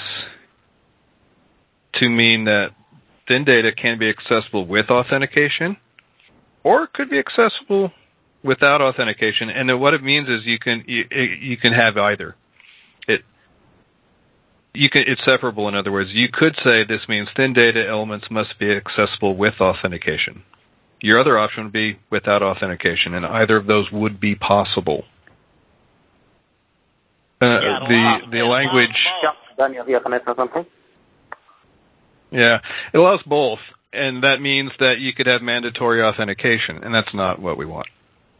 to mean that thin data can be accessible with authentication, or it could be accessible without authentication. And then what it means is you can you, you can have either. It you could, it's separable. In other words, you could say this means thin data elements must be accessible with authentication. Your other option would be without authentication, and either of those would be possible. Uh, yeah, the the language. Daniel, yeah, can I say something? Yeah, it allows both, and that means that you could have mandatory authentication, and that's not what we want.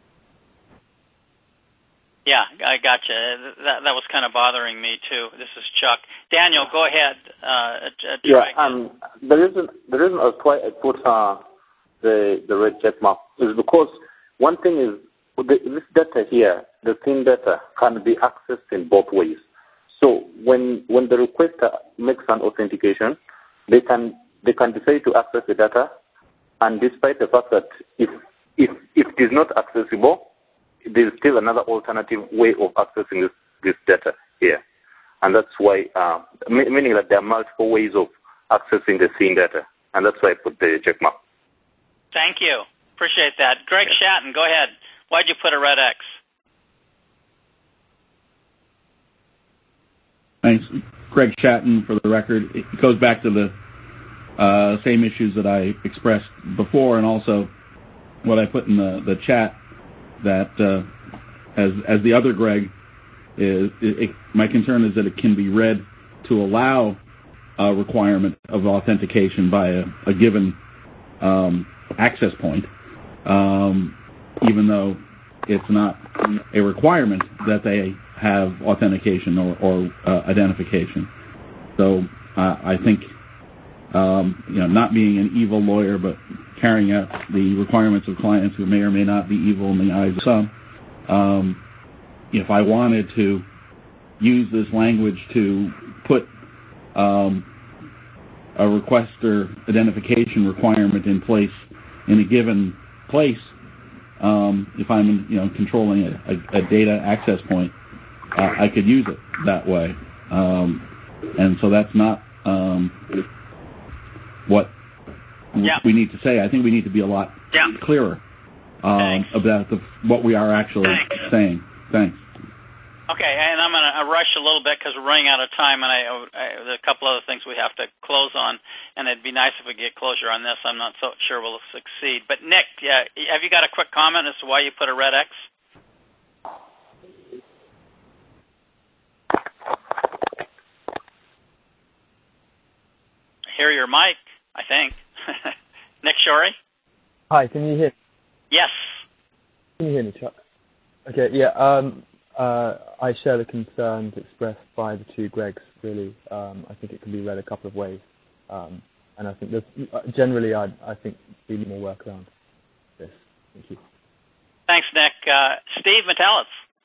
Yeah, I gotcha. That that was kind of bothering me too. This is Chuck. Daniel, go ahead. Uh, yeah, um, the reason the reason as why I put uh, the the red check mark is because one thing is the, this data here, the thin data, can be accessed in both ways. So when when the requester makes an authentication, they can they can decide to access the data, and despite the fact that if if if it is not accessible, there is still another alternative way of accessing this, this data here, and that's why uh, meaning that there are multiple ways of accessing the thin data, and that's why I put the check mark. Thank you, appreciate that. Greg Shatton, go ahead. Why'd you put a red X? Thanks. Greg Shatton, for the record. It goes back to the uh, same issues that I expressed before, and also what I put in the, the chat, that uh, as as the other Greg, is it, it, my concern is that it can be read to allow a requirement of authentication by a, a given um, access point, um, even though it's not a requirement that they have authentication or, or uh, identification. So uh, I think, um, you know, not being an evil lawyer, but carrying out the requirements of clients who may or may not be evil in the eyes of some, um, if I wanted to use this language to put um, a requester identification requirement in place in a given place, um, if I'm, you know, controlling a, a, a data access point, uh, I could use it that way. Um, and so that's not um, what yeah. we need to say. I think we need to be a lot yeah. clearer um, about the, what we are actually Thanks. saying. Thanks. Okay, and I'm going to rush a little bit because we're running out of time, and I, I, there are a couple other things we have to close on, and it'd be nice if we get closure on this. I'm not so sure we'll succeed. But, Nick, yeah, have you got a quick comment as to why you put a red X? I hear your mic, I think. Nick Shorey? Hi, can you hear me? Yes. Can you hear me, Chuck? Okay, yeah, um... Uh, I share the concerns expressed by the two Gregs, really. Um, I think it can be read a couple of ways. Um, and I think there's, generally, I, I think we need more work around this. Thank you. Thanks, Nick. Uh, Steve Metellitz.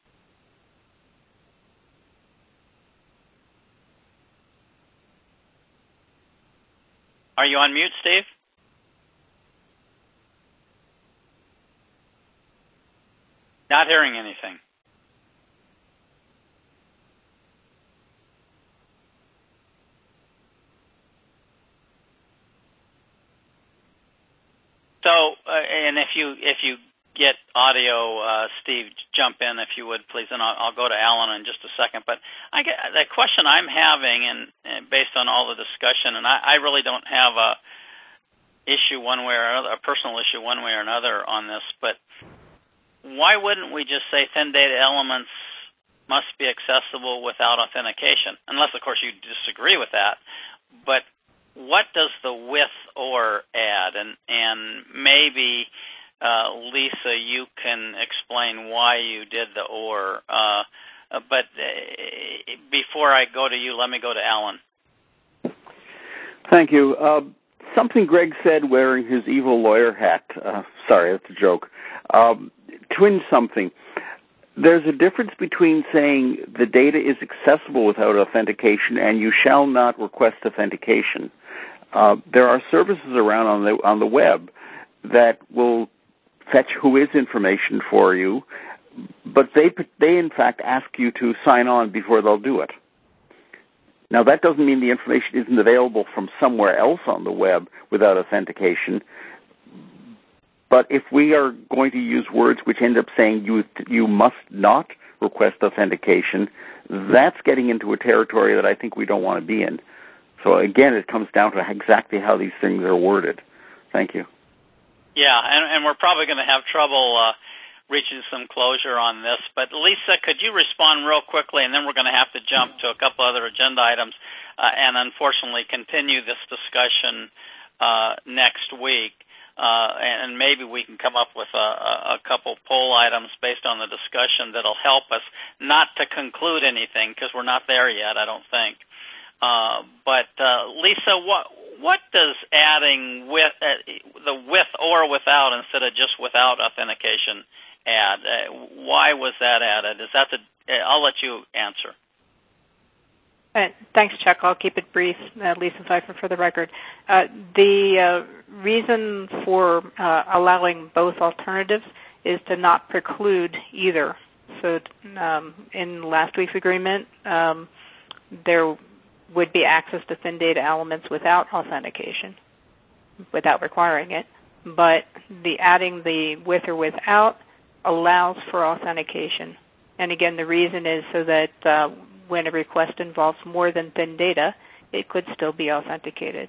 Are you on mute, Steve? Not hearing anything. So, uh, and if you if you get audio, uh, Steve, jump in if you would, please, and I'll, I'll go to Alan in just a second. But I get the question I'm having, and, and based on all the discussion, and I, I really don't have a issue one way or another, a personal issue one way or another on this. But why wouldn't we just say thin data elements must be accessible without authentication? Unless, of course, you disagree with that, but what does the with or add? And and maybe, uh, Lisa, you can explain why you did the or. Uh, but uh, before I go to you, let me go to Alan. Thank you. Uh, something Greg said wearing his evil lawyer hat. Uh, sorry, that's a joke. Um, twin something. There's a difference between saying the data is accessible without authentication and you shall not request authentication. Uh, there are services around on the on the web that will fetch whois information for you, but they they in fact ask you to sign on before they'll do it. Now that doesn't mean the information isn't available from somewhere else on the web without authentication. But if we are going to use words which end up saying you you must not request authentication, that's getting into a territory that I think we don't want to be in. So again, it comes down to exactly how these things are worded. Thank you. Yeah, and, and we're probably going to have trouble uh, reaching some closure on this. But Lisa, could you respond real quickly, and then we're going to have to jump to a couple other agenda items uh, and unfortunately continue this discussion uh, next week. Uh, and maybe we can come up with a, a couple poll items based on the discussion that'll help us not to conclude anything, because we're not there yet, I don't think. Uh, but uh, Lisa, what what does adding with uh, the with or without instead of just without authentication add? Uh, why was that added? Is that the? Uh, I'll let you answer. Uh, thanks, Chuck. I'll keep it brief. Uh, Lisa Pfeiffer for the record. Uh, the uh, reason for uh, allowing both alternatives is to not preclude either. So um, in last week's agreement, um, there would be access to thin data elements without authentication, without requiring it. But the adding the with or without allows for authentication. And again, the reason is so that uh, when a request involves more than thin data, it could still be authenticated.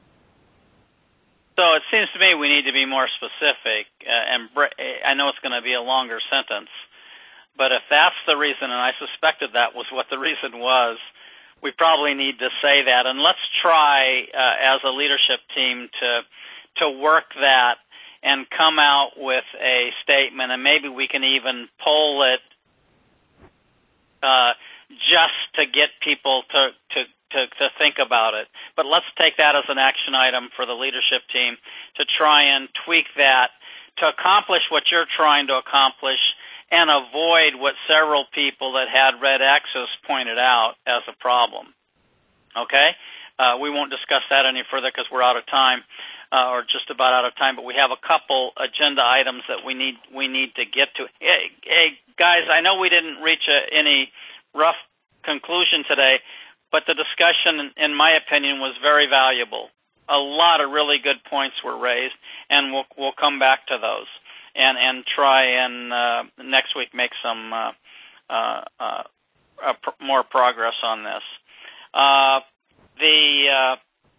So it seems to me we need to be more specific, uh, and I know it's going to be a longer sentence, but if that's the reason, and I suspected that was what the reason was, we probably need to say that. And let's try, uh, as a leadership team, to to work that and come out with a statement, and maybe we can even poll it uh, just to get people to, to, to, to think about it. But let's take that as an action item for the leadership team to try and tweak that to accomplish what you're trying to accomplish and avoid what several people that had red X's pointed out as a problem. Okay? Uh, we won't discuss that any further because we're out of time, uh, or just about out of time, but we have a couple agenda items that we need we need to get to. Hey, hey guys, I know we didn't reach a, any rough conclusion today, but the discussion, in my opinion, was very valuable. A lot of really good points were raised, and we'll we'll come back to those and and try and uh, next week make some uh, uh, uh, uh, pr- more progress on this. Uh, the uh,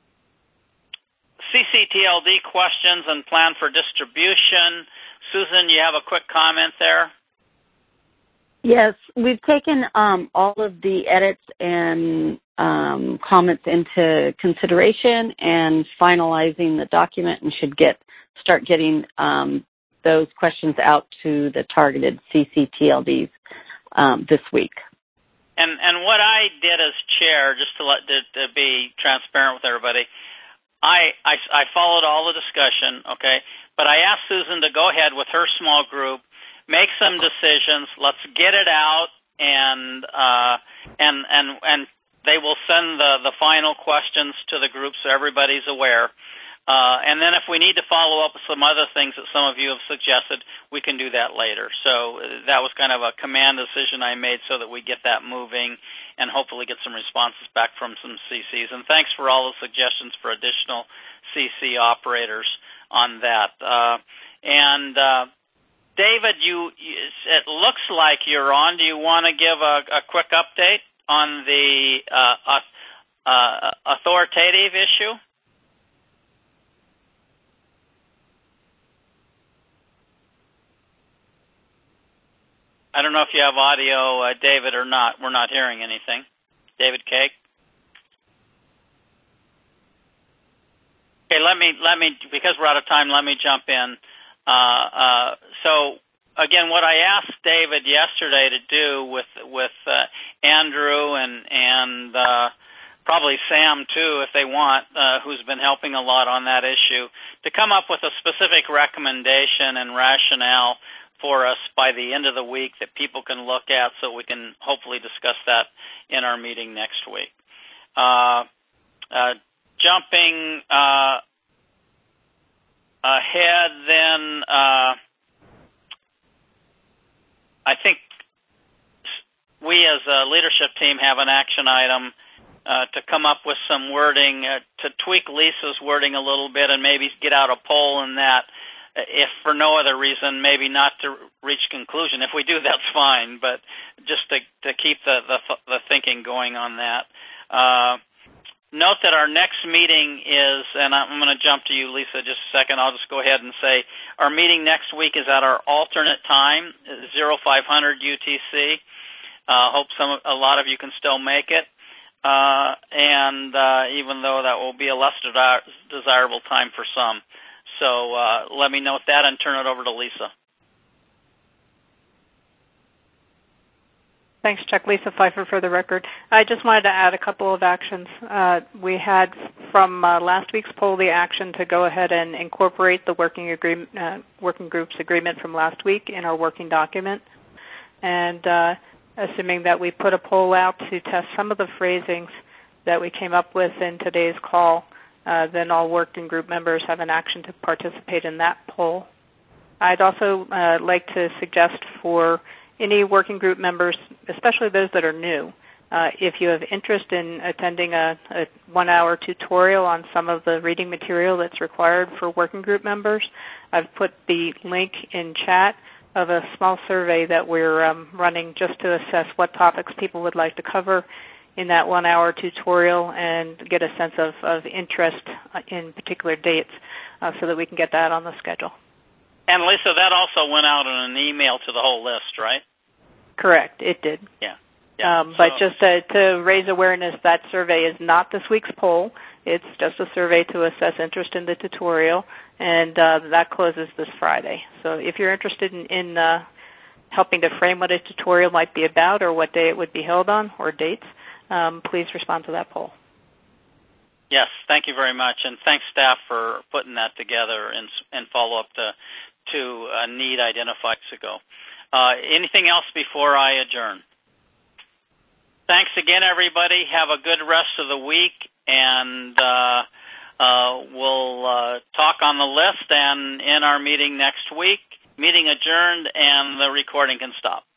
C C T L D questions and plan for distribution. Susan, you have a quick comment there? Yes, we've taken um, all of the edits and um, comments into consideration and finalizing the document, and should get start getting um, those questions out to the targeted C C T L Ds um, this week. And and what I did as chair, just to let to, to be transparent with everybody, I, I I followed all the discussion, okay, but I asked Susan to go ahead with her small group, make some decisions. Let's get it out, and uh, and and and they will send the, the final questions to the group so everybody's aware. Uh, and then if we need to follow up with some other things that some of you have suggested, we can do that later. So that was kind of a command decision I made so that we get that moving and hopefully get some responses back from some C Cs. And thanks for all the suggestions for additional C C operators on that. Uh, and uh, David, you, it looks like you're on. Do you want to give a, a quick update on the uh, uh, authoritative issue? I don't know if you have audio, uh, David, or not. We're not hearing anything. David Cake? Okay, let me, let me, because we're out of time, let me jump in. Uh, uh, so, again, what I asked David yesterday to do with with uh, Andrew and, and uh, probably Sam, too, if they want, uh, who's been helping a lot on that issue, to come up with a specific recommendation and rationale for us by the end of the week that people can look at so we can hopefully discuss that in our meeting next week. Uh, uh, jumping uh, ahead then, uh, I think we as a leadership team have an action item uh, to come up with some wording, uh, to tweak Lisa's wording a little bit and maybe get out a poll in that if for no other reason, maybe not to reach conclusion. If we do, that's fine, but just to, to keep the, the, the thinking going on that. Uh, note that our next meeting is, and I'm going to jump to you, Lisa, just a second. I'll just go ahead and say our meeting next week is at our alternate time, oh five hundred U T C. Uh, hope some, a lot of you can still make it. Uh, and uh, even though that will be a less de- desirable time for some. So uh, let me note that and turn it over to Lisa. Thanks, Chuck. Lisa Pfeiffer for the record. I just wanted to add a couple of actions. Uh, we had from uh, last week's poll the action to go ahead and incorporate the working, agreement, uh, working group's agreement from last week in our working document. And uh, assuming that we put a poll out to test some of the phrasings that we came up with in today's call, uh, then all working group members have an action to participate in that poll. I'd also uh, like to suggest for any working group members, especially those that are new, uh, if you have interest in attending a, a one-hour tutorial on some of the reading material that's required for working group members, I've put the link in chat of a small survey that we're um, running just to assess what topics people would like to cover in that one-hour tutorial and get a sense of, of interest in particular dates uh, so that we can get that on the schedule. And Lisa, that also went out in an email to the whole list, right? Correct, it did. Yeah. yeah. Um, but so, just to, to raise awareness, that survey is not this week's poll. It's just a survey to assess interest in the tutorial, and uh, that closes this Friday. So if you're interested in, in uh, helping to frame what a tutorial might be about or what day it would be held on or dates, um, please respond to that poll. Yes, thank you very much, and thanks, staff, for putting that together and, and follow-up to, to a need identified ago. Uh, anything else before I adjourn? Thanks again, everybody. Have a good rest of the week, and uh, uh, we'll uh, talk on the list and in our meeting next week. Meeting adjourned, and the recording can stop.